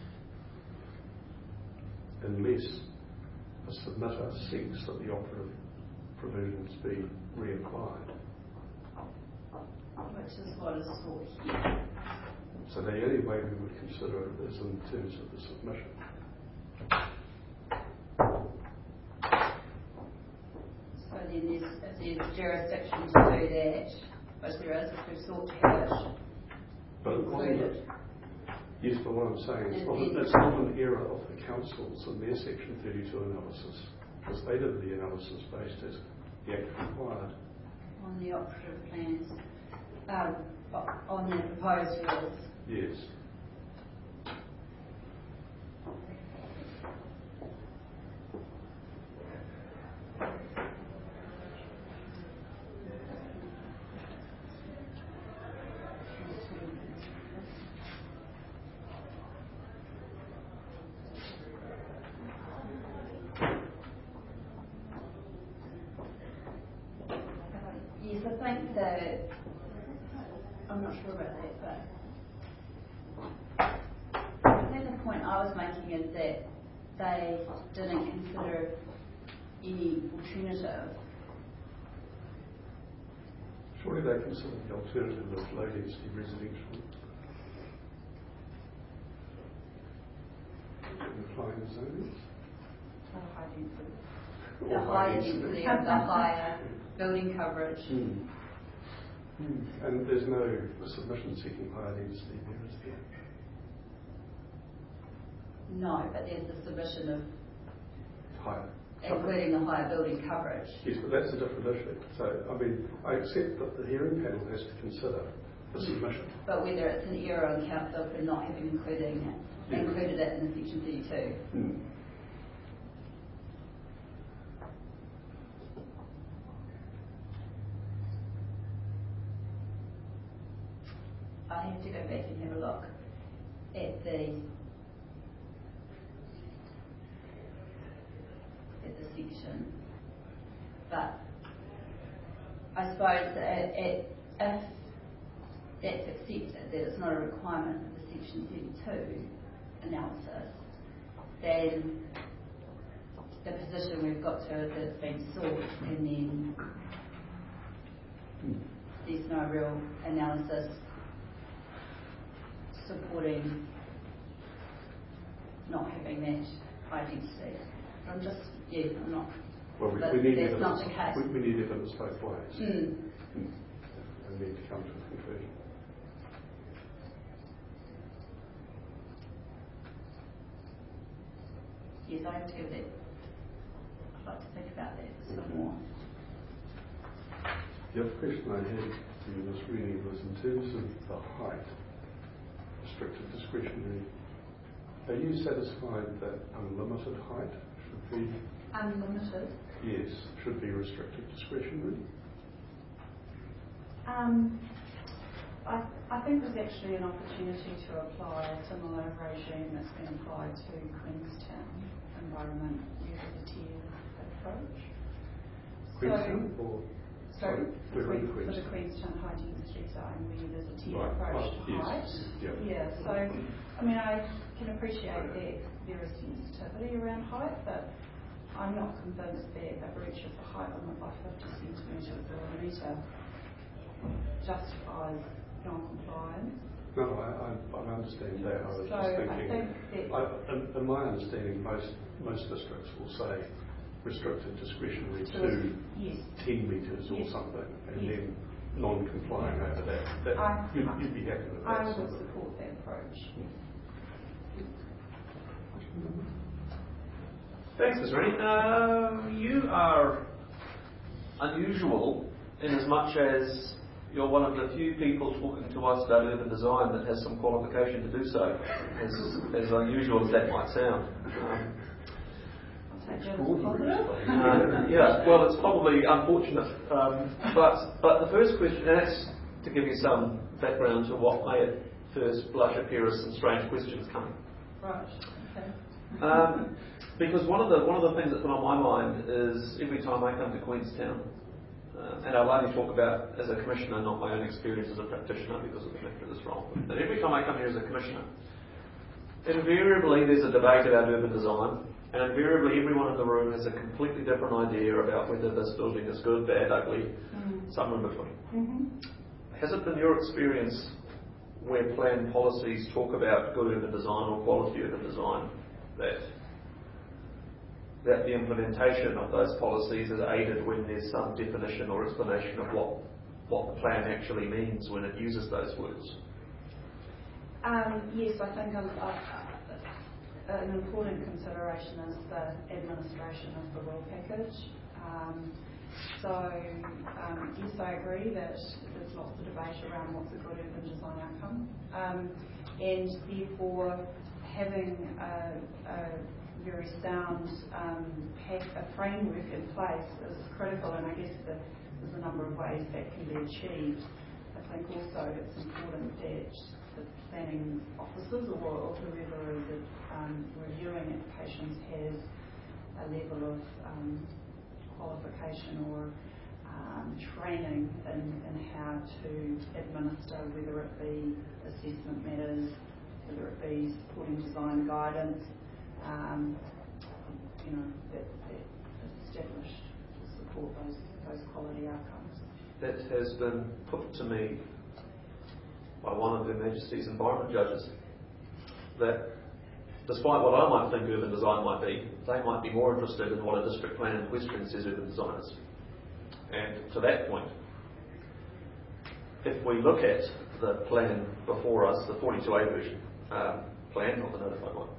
unless a submitter seeks that the operative provisions be reapplied. Which is what is sought here. So the only way we would consider it is in terms of the submission. So then there's, if there's jurisdiction to do that, which there is, if we've sought to have it But it wasn't included. it. Yes, but what I'm saying is And not, then- it's not an error of the councils in their section thirty-two analysis, because they did the analysis based as the act required. On the operative plans, um, o- on the proposed rules. Yes. Yes, I think that, I'm not sure about that, but I think the point I was making is that they didn't consider any alternative. Surely they consider the alternative of low density residential in applying zoning. Or high density. the higher density of the higher building coverage. Mm. Mm. And there's no submission seeking higher density there, is there? No, but there's the submission of Higher. including the higher building coverage. Yes, but that's a different issue. So, I mean, I accept that the hearing panel has to consider the submission. But whether it's an error on council for not having including it, Yeah. included it in section thirty-two. Mm. I have to go back and have a look at the at the section. But I suppose it, it, if that's accepted, that it's not a requirement of the section thirty-two analysis, then the position we've got to is that it's been sought, and then there's no real analysis supporting not having that identity. I'm just, yeah, I'm not. Well, we, but we need that's evidence. not the case. We, we need evidence both ways. Mm. Mm. And need to come to a conclusion. Yes, I have to give that. I'd like to think about that some Okay. more. The other question I had to you, Miz Rennie, was in terms of the height, restricted discretionary. Are you satisfied that unlimited height should be, Unlimited. yes, should be restricted discretionary? Um, I, I think there's actually an opportunity to apply a similar regime that's been applied to Queenstown environment using the tier approach. Queenstown So, or? so we're for, in for the Queenstown. Queenstown high density zone where there's a tier Right. approach Oh, to yes. height. Yeah. Yeah, so I mean I can appreciate that there is sensitivity around height, but I'm not convinced that a breach of the height limit by fifty centimetres or a metre justifies non-compliance. No, I, I, I understand that. I was So just I thinking, think that I, in, in my understanding, most most districts will say restricted discretionary to to yes, ten metres or Yes. something, and Yes. then non-complying over that. that I- you'd, you'd be happy with that. I would sort of- support that approach. Thanks, Miz Rennie. Um, you are unusual in as much as you're one of the few people talking to us about urban design that has some qualification to do so, as, as unusual as that might sound. Um, I'll take that as Extraordinary. positive. uh, yeah, well, it's probably unfortunate, um, but but the first question, and that's to give you some background to what may at first blush appear as some strange questions coming. Right, okay. Um, because one of the one of the things that's been on my mind is every time I come to Queenstown, uh, and I'll only talk about as a commissioner, not my own experience as a practitioner because of the nature of this role. But every time I come here as a commissioner, invariably there's a debate about urban design, and invariably everyone in the room has a completely different idea about whether this building is good, bad, ugly, Mm. somewhere in between. Mm-hmm. Has it been your experience where plan policies talk about good urban design or quality urban design that that the implementation of those policies is aided when there's some definition or explanation of what what the plan actually means when it uses those words? Um, yes, I think a, a, an important consideration is the administration of the will package. Um, so, um, yes, I agree that there's lots of debate around what's a good urban design outcome, um, and therefore having a, a very sound um, pack, a framework in place is critical, and I guess the, there's a number of ways that can be achieved. I think also it's important that the planning officers or, or whoever is um, reviewing applications has a level of um, qualification or um, training in, in how to administer, whether it be assessment matters, whether it be supporting design guidance, um, you know, that, that is established to support those, those quality outcomes. That has been put to me by one of Her Majesty's environment judges, that despite what I might think urban design might be, they might be more interested in what a district plan in Western says urban design is. And to that point, if we look at the plan before us, the forty-two A version uh, plan, not the notified one,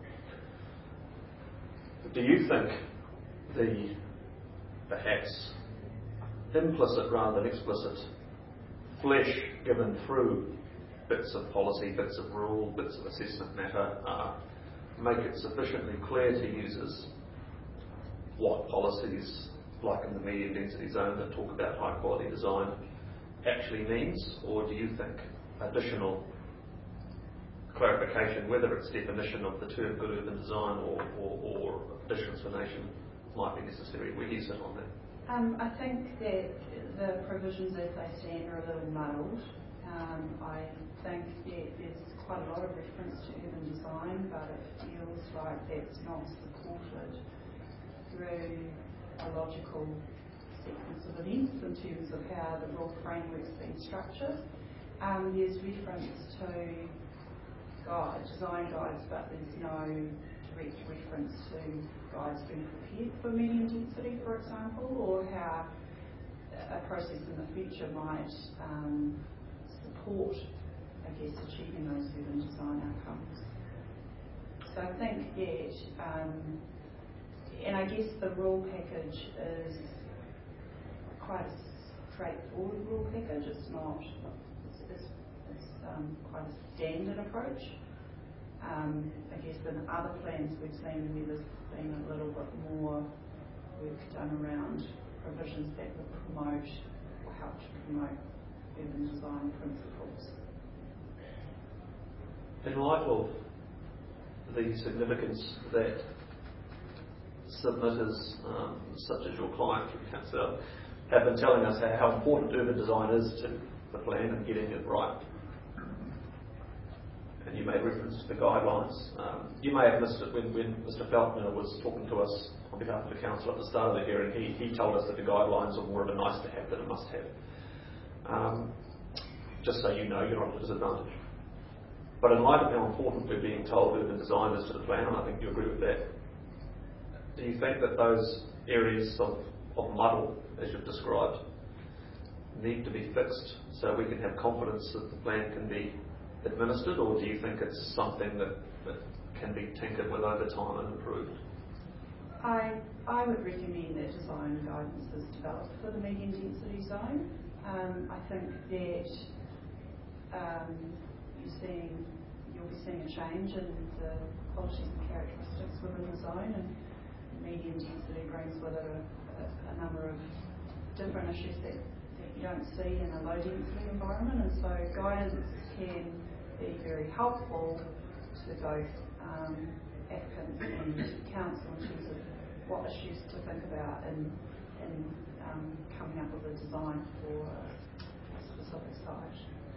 do you think the perhaps implicit rather than explicit flesh given through bits of policy, bits of rule, bits of assessment matter uh, make it sufficiently clear to users what policies, like in the medium density zone that talk about high quality design, actually means? Or do you think additional clarification, whether it's definition of the term good urban design or, or, or additional explanation, might be necessary? Where do you sit on that? Um, I think that the provisions as they stand are a little muddled. Um, I think that there's quite a lot of reference to urban design, but it feels like that's not supported through a logical sequence of events in terms of how the rule framework's been structured. Um, there's reference to guide, design guides, but there's no direct reference to guides being prepared for medium density, for example, or how a process in the future might um, support, I guess, achieving those urban design outcomes. So I think that, um, and I guess the rule package is quite a straightforward rule package. It's not, it's, it's, it's um, quite a standard approach. Um, I guess in other plans we've seen where there's been a little bit more work done around provisions that will promote or help to promote urban design principles. In light of the significance that submitters, um, such as your client, Councillor, have been telling us how important urban design is to the plan and getting it right, and you made reference to the guidelines. Um, you may have missed it when, when Mister Felkner was talking to us on behalf of the Council at the start of the hearing. He, he told us that the guidelines are more of a nice to have than a must have. Um, just so you know, you're not at a disadvantage. But in light of how important we're being told urban design is to the plan, and I think you agree with that, do you think that those areas of, of muddle, as you've described, need to be fixed so we can have confidence that the plan can be administered, or do you think it's something that, that can be tinkered with over time and improved? I, I would recommend that design guidance is developed for the medium density zone. Um, I think that um, you're seeing, you'll be seeing a change in the qualities and characteristics within the zone, and medium density brings with it a, a, a number of different issues that, that you don't see in a low density environment, and so guidance can be very helpful to both um, applicants and council in terms of what issues to think about in, in um, coming up with a design for a specific site.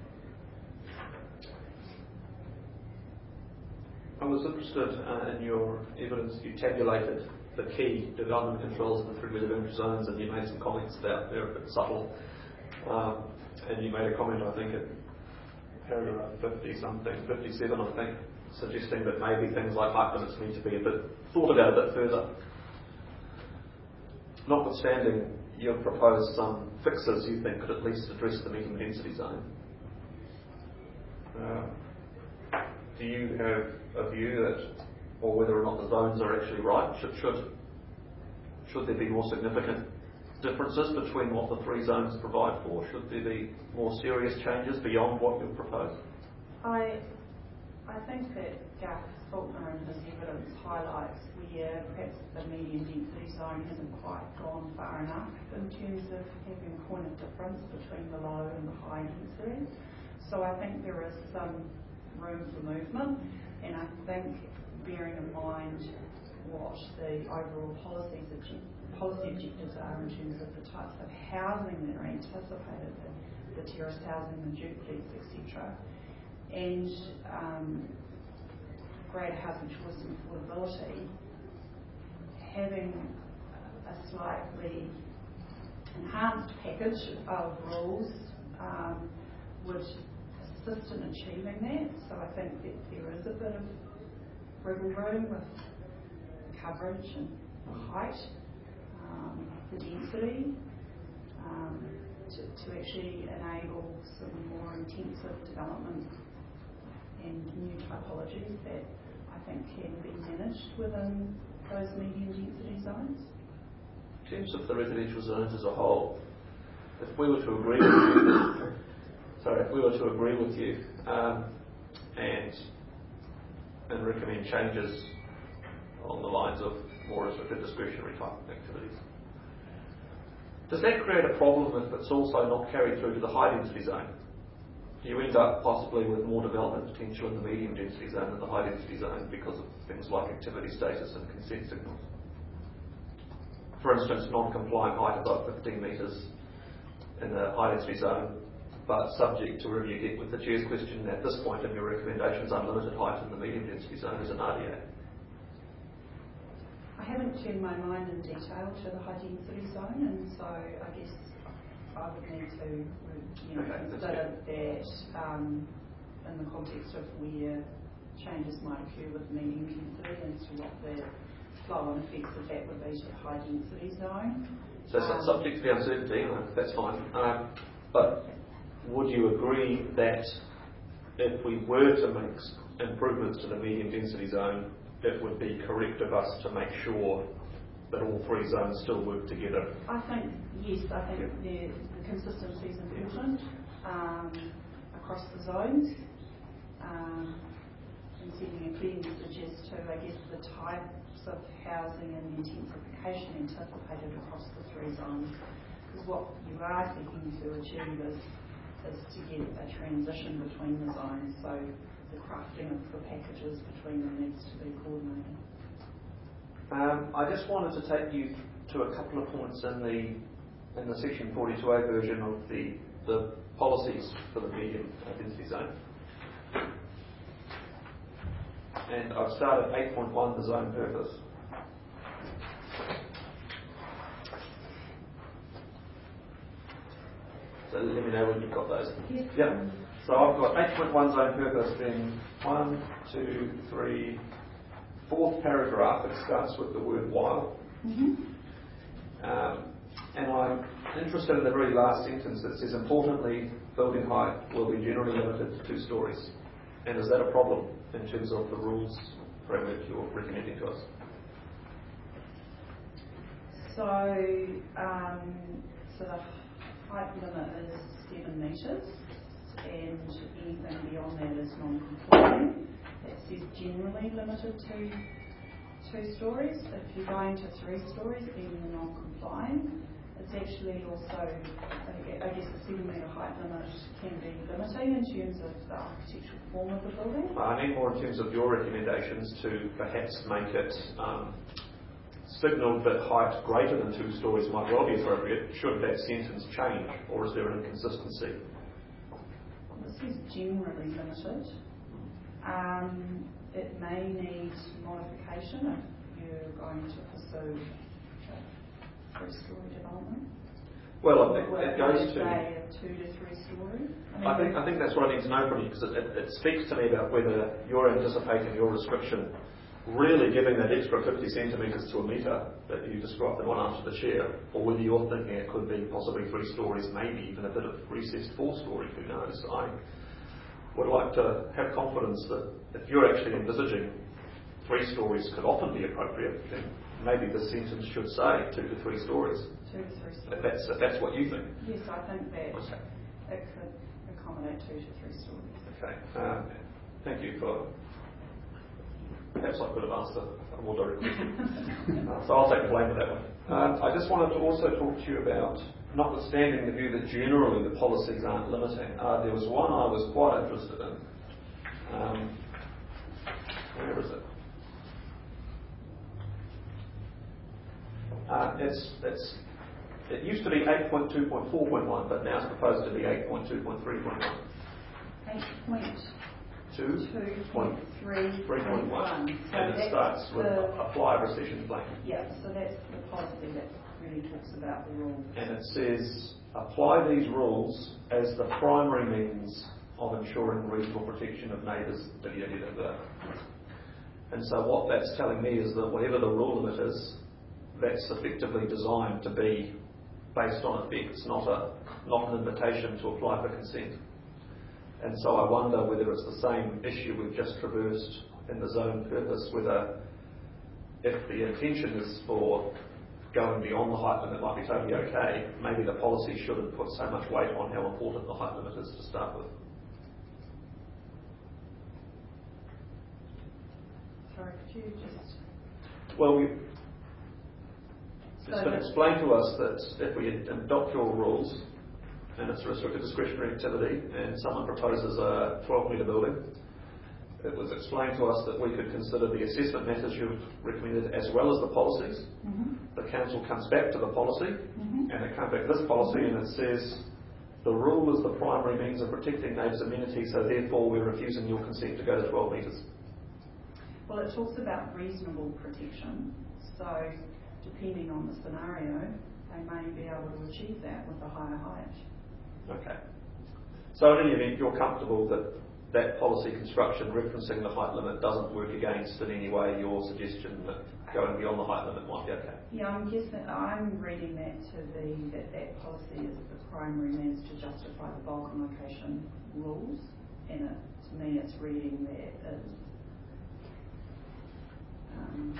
I was interested uh, in your evidence. You tabulated the key development controls in the three residential zones, and you made some comments about they're a bit subtle. Um, and you made a comment, I think, at paragraph fifty something, fifty-seven, I think, suggesting that maybe things like height limits need to be a bit thought about a bit further. Notwithstanding, you've proposed some fixes you think could at least address the medium density zone. Uh, do you have a view that, or whether or not the zones are actually right? Should should should there be more significant differences between what the three zones provide for? Should there be more serious changes beyond what you've proposed? I I think that Gareth Faulkner in his evidence highlights where perhaps the medium density zone hasn't quite gone far enough in terms of having a point of difference between the low and the high density. So I think there is some room for movement, and I think bearing in mind what the overall policies policy objectives are in terms of the types of housing that are anticipated, the, the terrace housing, the duplex, et cetera, and um, greater housing choice and affordability, having a slightly enhanced package of rules um, would assist in achieving that. So I think that there is a bit of wriggle room with coverage and height, um, the density, um, to, to actually enable some more intensive development and new typologies that I think can be managed within those medium density zones. In terms of the residential zones as a whole, if we were to agree with you, sorry, if we were to agree with you um, and and recommend changes along the lines of more restricted discretionary type of activities, does that create a problem if it's also not carried through to the high density zone? You end up possibly with more development potential in the medium density zone than the high density zone because of things like activity status and consent signals. For instance, non-compliant height above fifteen metres in the high density zone, but subject to review get with the chair's question at this point in your recommendations, unlimited height in the medium density zone is an R D A. I haven't turned my mind in detail to the high density zone, and so I guess I would need to you know, okay, consider that um, in the context of where changes might occur with medium density and to what the flow and effects of that would be to the high density zone. So um, subject to the uncertainty, that's fine. Um, but would you agree that if we were to make improvements to the medium density zone, it would be correct of us to make sure that all three zones still work together? I think, yes, I think the, the consistency is important um, across the zones. Um, and sending a clear message as to, I guess, the types of housing and the intensification anticipated across the three zones. Because what you are seeking to achieve is, is to get a transition between the zones, so the crafting of the packages between them needs to be coordinated. Um, I just wanted to take you to a couple of points in the in the section forty-two A version of the the policies for the medium density zone. And I've started eight point one, the zone purpose. So let me know when you've got those. Yes. Yeah. So I've got eight point one zone purpose, then one, two, three, fourth paragraph, it starts with the word while. Mm-hmm. Um, and I'm interested in the very last sentence that says, importantly, building height will be generally limited to two stories. And is that a problem in terms of the rules framework you're recommending to us? So, um, so the height limit is seven metres, and anything beyond that is non-conforming. It says generally limited to two stories. If you're going to three stories, then you're non-complying. It's actually also, I guess the seven metre height limit can be limiting in terms of the architectural form of the building. I need more in terms of your recommendations to perhaps make it um, signalled that height greater than two stories might well be appropriate should that sentence change, or is there an inconsistency? This is generally limited. Um, it may need modification if you're going to pursue a three-storey development. Well, it, Or it goes to. Say a two to three story. I, mean, I think I think that's what I need to know from you, because it, it, it speaks to me about whether you're anticipating your restriction really giving that extra fifty centimetres to a metre that you described in one answer to the chair, or whether you're thinking it could be possibly three stories, maybe even a bit of recessed four-storey, who knows. I would like to have confidence that if you're actually envisaging three stories could often be appropriate, then maybe the sentence should say two to three stories. Two to three stories. If that's, if that's what you think. Yes, I think that Okay. it could accommodate two to three stories. Okay. Um, thank you for. Perhaps I could have asked a, a more direct question. uh, so I'll take the blame for that one. Um, I just wanted to also talk to you about, notwithstanding the view that generally the policies aren't limiting, uh, there was one I was quite interested in. Um, where is it? Uh, it's, it's, it used to be eight point two point four point one, but now it's proposed to be eight point two point three point one. eight point two point three point one. So and it starts with the, apply recession plan. yeah, so that's the policy that really talks about the rules. And it says apply these rules as the primary means of ensuring reasonable protection of neighbours. And so what that's telling me is that whatever the rule limit is, that's effectively designed to be based on effects, not a not an invitation to apply for consent. And so I wonder whether it's the same issue we've just traversed in the zone purpose, whether if the intention is for going beyond the height limit might be totally okay, maybe the policy shouldn't put so much weight on how important the height limit is to start with. Sorry, could you just... Well, we, So it's been explained to us that if we adopt your rules and it's a restricted discretionary activity and someone proposes a twelve metre building, it was explained to us that we could consider the assessment methods you've recommended as well as the policies. Mm-hmm. The council comes back to the policy Mm-hmm. and it comes back to this policy and it says the rule is the primary means of protecting neighbours' amenity, so therefore we're refusing your consent to go to twelve metres. Well, it talks about reasonable protection, so depending on the scenario, they may be able to achieve that with a higher height. Okay. So in any event, you're comfortable that that policy construction referencing the height limit doesn't work against in any way your suggestion that going beyond the height limit might be okay? Yeah, I'm guessing, I'm reading that to be that that policy is the primary means to justify the bulk and location rules, and it, to me it's reading that as um,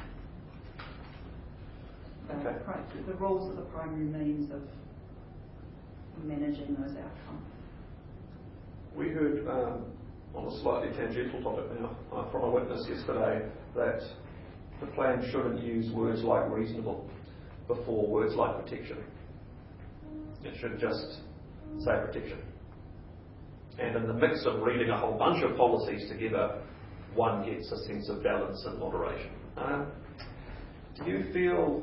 the, Okay. pri- the rules are the primary means of managing those outcomes. We heard um, on a slightly tangential topic now uh, from a witness yesterday that the plan shouldn't use words like reasonable before words like protection. It should just say protection. And in the mix of reading a whole bunch of policies together, one gets a sense of balance and moderation. Um, do you feel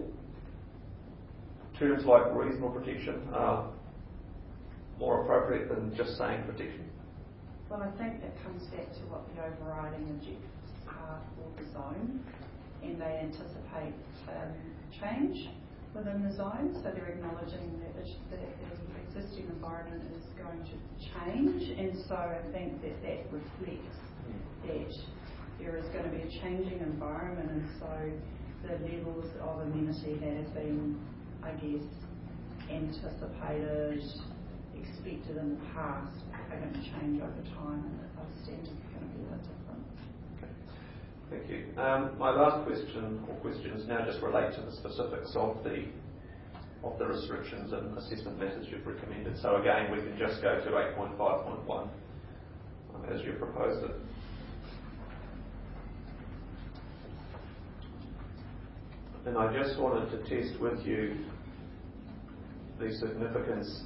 terms like reasonable protection are more appropriate than just saying protection? Well, I think that comes back to what the overriding objectives are for the zone, and they anticipate um, change within the zone, so they're acknowledging that the, that the existing environment is going to change, and so I think that that reflects that there is going to be a changing environment, and so the levels of amenity that have been, I guess, anticipated, expected in the past are going to change over time, and that those standards are going to be a bit different. Okay. Thank you. Um, my last question or questions now just relate to the specifics of the of the restrictions and assessment methods you've recommended. So again, we can just go to eight point five point one um, as you proposed it. And I just wanted to test with you the significance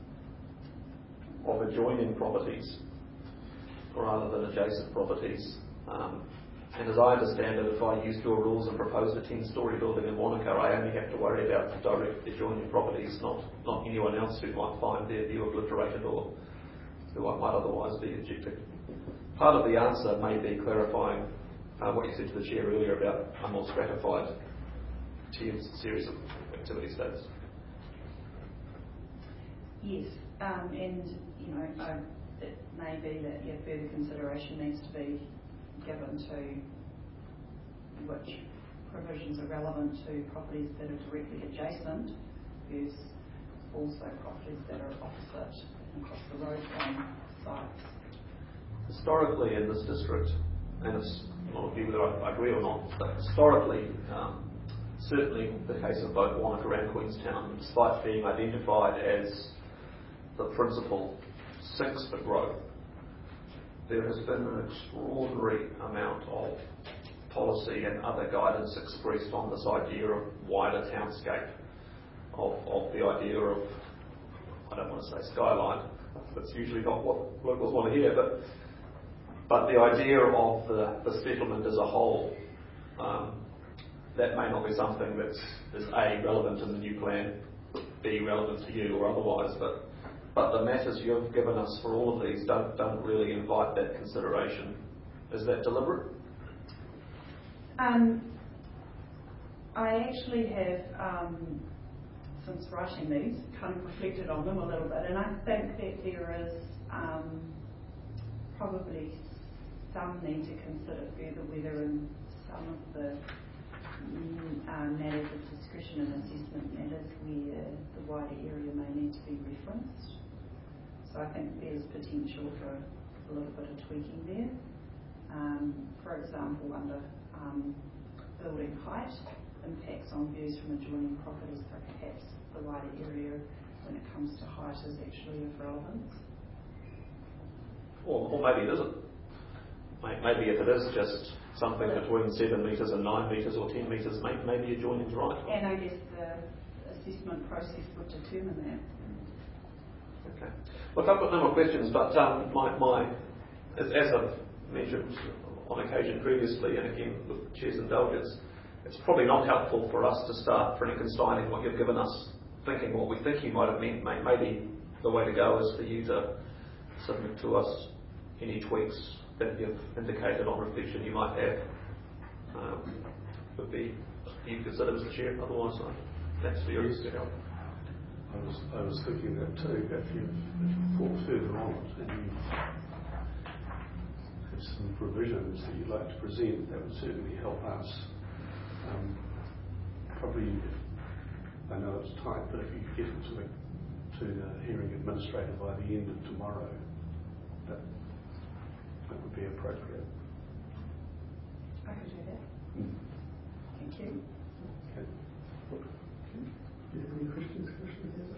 of adjoining properties rather than adjacent properties. Um, and as I understand it, if I used your rules and proposed a ten-storey building in Wanaka, I only have to worry about the direct adjoining properties, not, not anyone else who might find their view obliterated or who I might otherwise be objecting. Part of the answer may be clarifying uh, what you said to the chair earlier about a more stratified tiered series of activity status. Yes, um, and you know, uh, it may be that yeah, further consideration needs to be given to which provisions are relevant to properties that are directly adjacent versus also properties that are opposite and across the road from sites. Historically in this district, and it's not a view whether I agree or not, but historically, um, certainly the case of both Wanaka and Queenstown, despite being identified as the principal sinks for growth, there has been an extraordinary amount of policy and other guidance expressed on this idea of wider townscape, of, of the idea of, I don't want to say skyline, that's usually not what locals want to hear, but but the idea of the, the settlement as a whole, um, that may not be something that is A, relevant in the new plan, B, relevant to you or otherwise, but but the matters you've given us for all of these don't don't really invite that consideration. Is that deliberate? Um, I actually have, um, since writing these, kind of reflected on them a little bit, and I think that there is um, probably some need to consider further whether in some of the mm, uh, matters of discretion and assessment matters where the wider area may need to be referenced. So I think there's potential for a little bit of tweaking there. Um, for example, under um, building height, impacts on views from adjoining properties, but perhaps the wider area when it comes to height is actually of relevance. Or, or maybe it isn't. Maybe if it is just something between seven metres and nine metres or ten metres, maybe adjoining is right. And I guess the assessment process would determine that. Okay. Look, I've got no more questions, but um, my, my, as, as I've mentioned on occasion previously, and again with the Chair's indulgence, it's probably not helpful for us to start Frankensteining what you've given us, thinking what we think you might have meant. Maybe the way to go is for you to submit to us any tweaks that you've indicated on reflection you might have. Um, would be you consider, Mister Chair. Otherwise, uh, thanks for your yes. help. I was I was thinking that too. If you if you thought further on it and you have some provisions that you'd like to present, that would certainly help us. Um, probably, I know it's tight, but if you get it to the to the hearing administrator by the end of tomorrow, that that would be appropriate. I could do that. Mm. Thank you. Okay. Do you have any questions, Commissioner?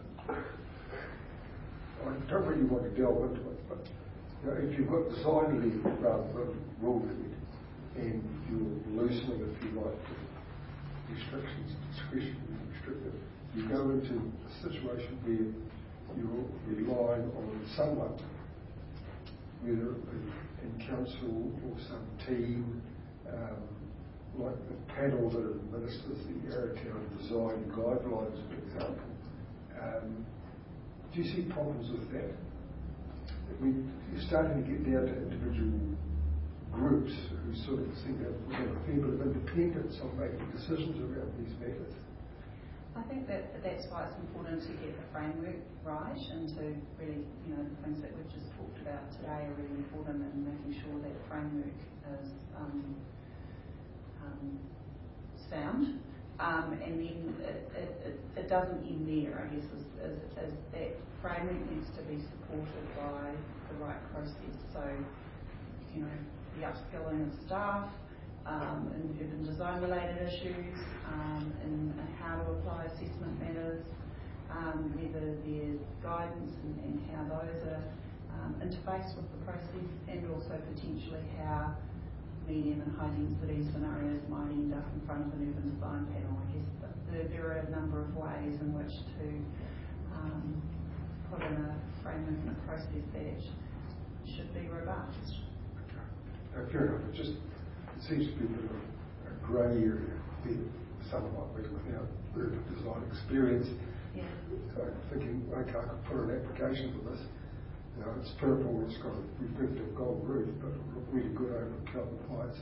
I don't really want to delve into it, but you know, if you've got design lead rather than rule lead, and you're loosening, if you like, the restrictions, discretion restricted, you go into a situation where you're relying on someone, whether it be in council or some team, um, like the panel that administers the Arrowtown Design Guidelines, for example. Um, do you see problems with that? I mean, you're starting to get down to individual groups who sort of seem to have a fair bit of independence on making decisions around these matters. I think that that's why it's important to get the framework right, and to really, you know, the things that we've just talked about today are really important, and making sure that framework is um, um, sound. Um, and then it, it, it, it doesn't end there, I guess, is, is, is that framework needs to be supported by the right process. So, you know, the upskilling of staff, um, in urban design related issues, um, and, and how to apply assessment matters, um, whether there's guidance and, and how those are um, interfaced with the process, and also potentially how medium and high density scenarios might end up in front of an urban design panel. I guess there, there are a number of ways in which to um, put in a framework and a process that should be robust. Uh, fair enough. It just it seems to be a bit of a, a grey area there. Someone like me without urban design experience. Yeah. So I'm thinking, okay, I could put an application for this. You know, it's purple, it's got a reflective gold roof, but it'll look really good over Kelvin Heights.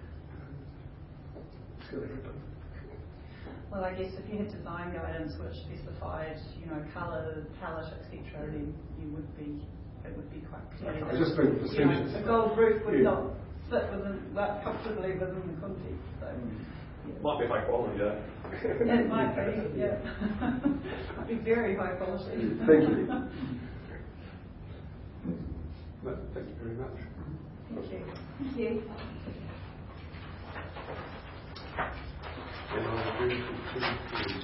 It's going to happen. Well, I guess if you had design guidance which specified, you know, colour, palette, et cetera, then you would be, it would be quite clear. I just think the you know, a gold roof would yeah. not fit within, well, comfortably within the context. So, yeah. Might be high quality, though. It might be, yeah. Might be very high quality. Thank you. No, thank you very much. Thank you. Thank you. And I agree with you.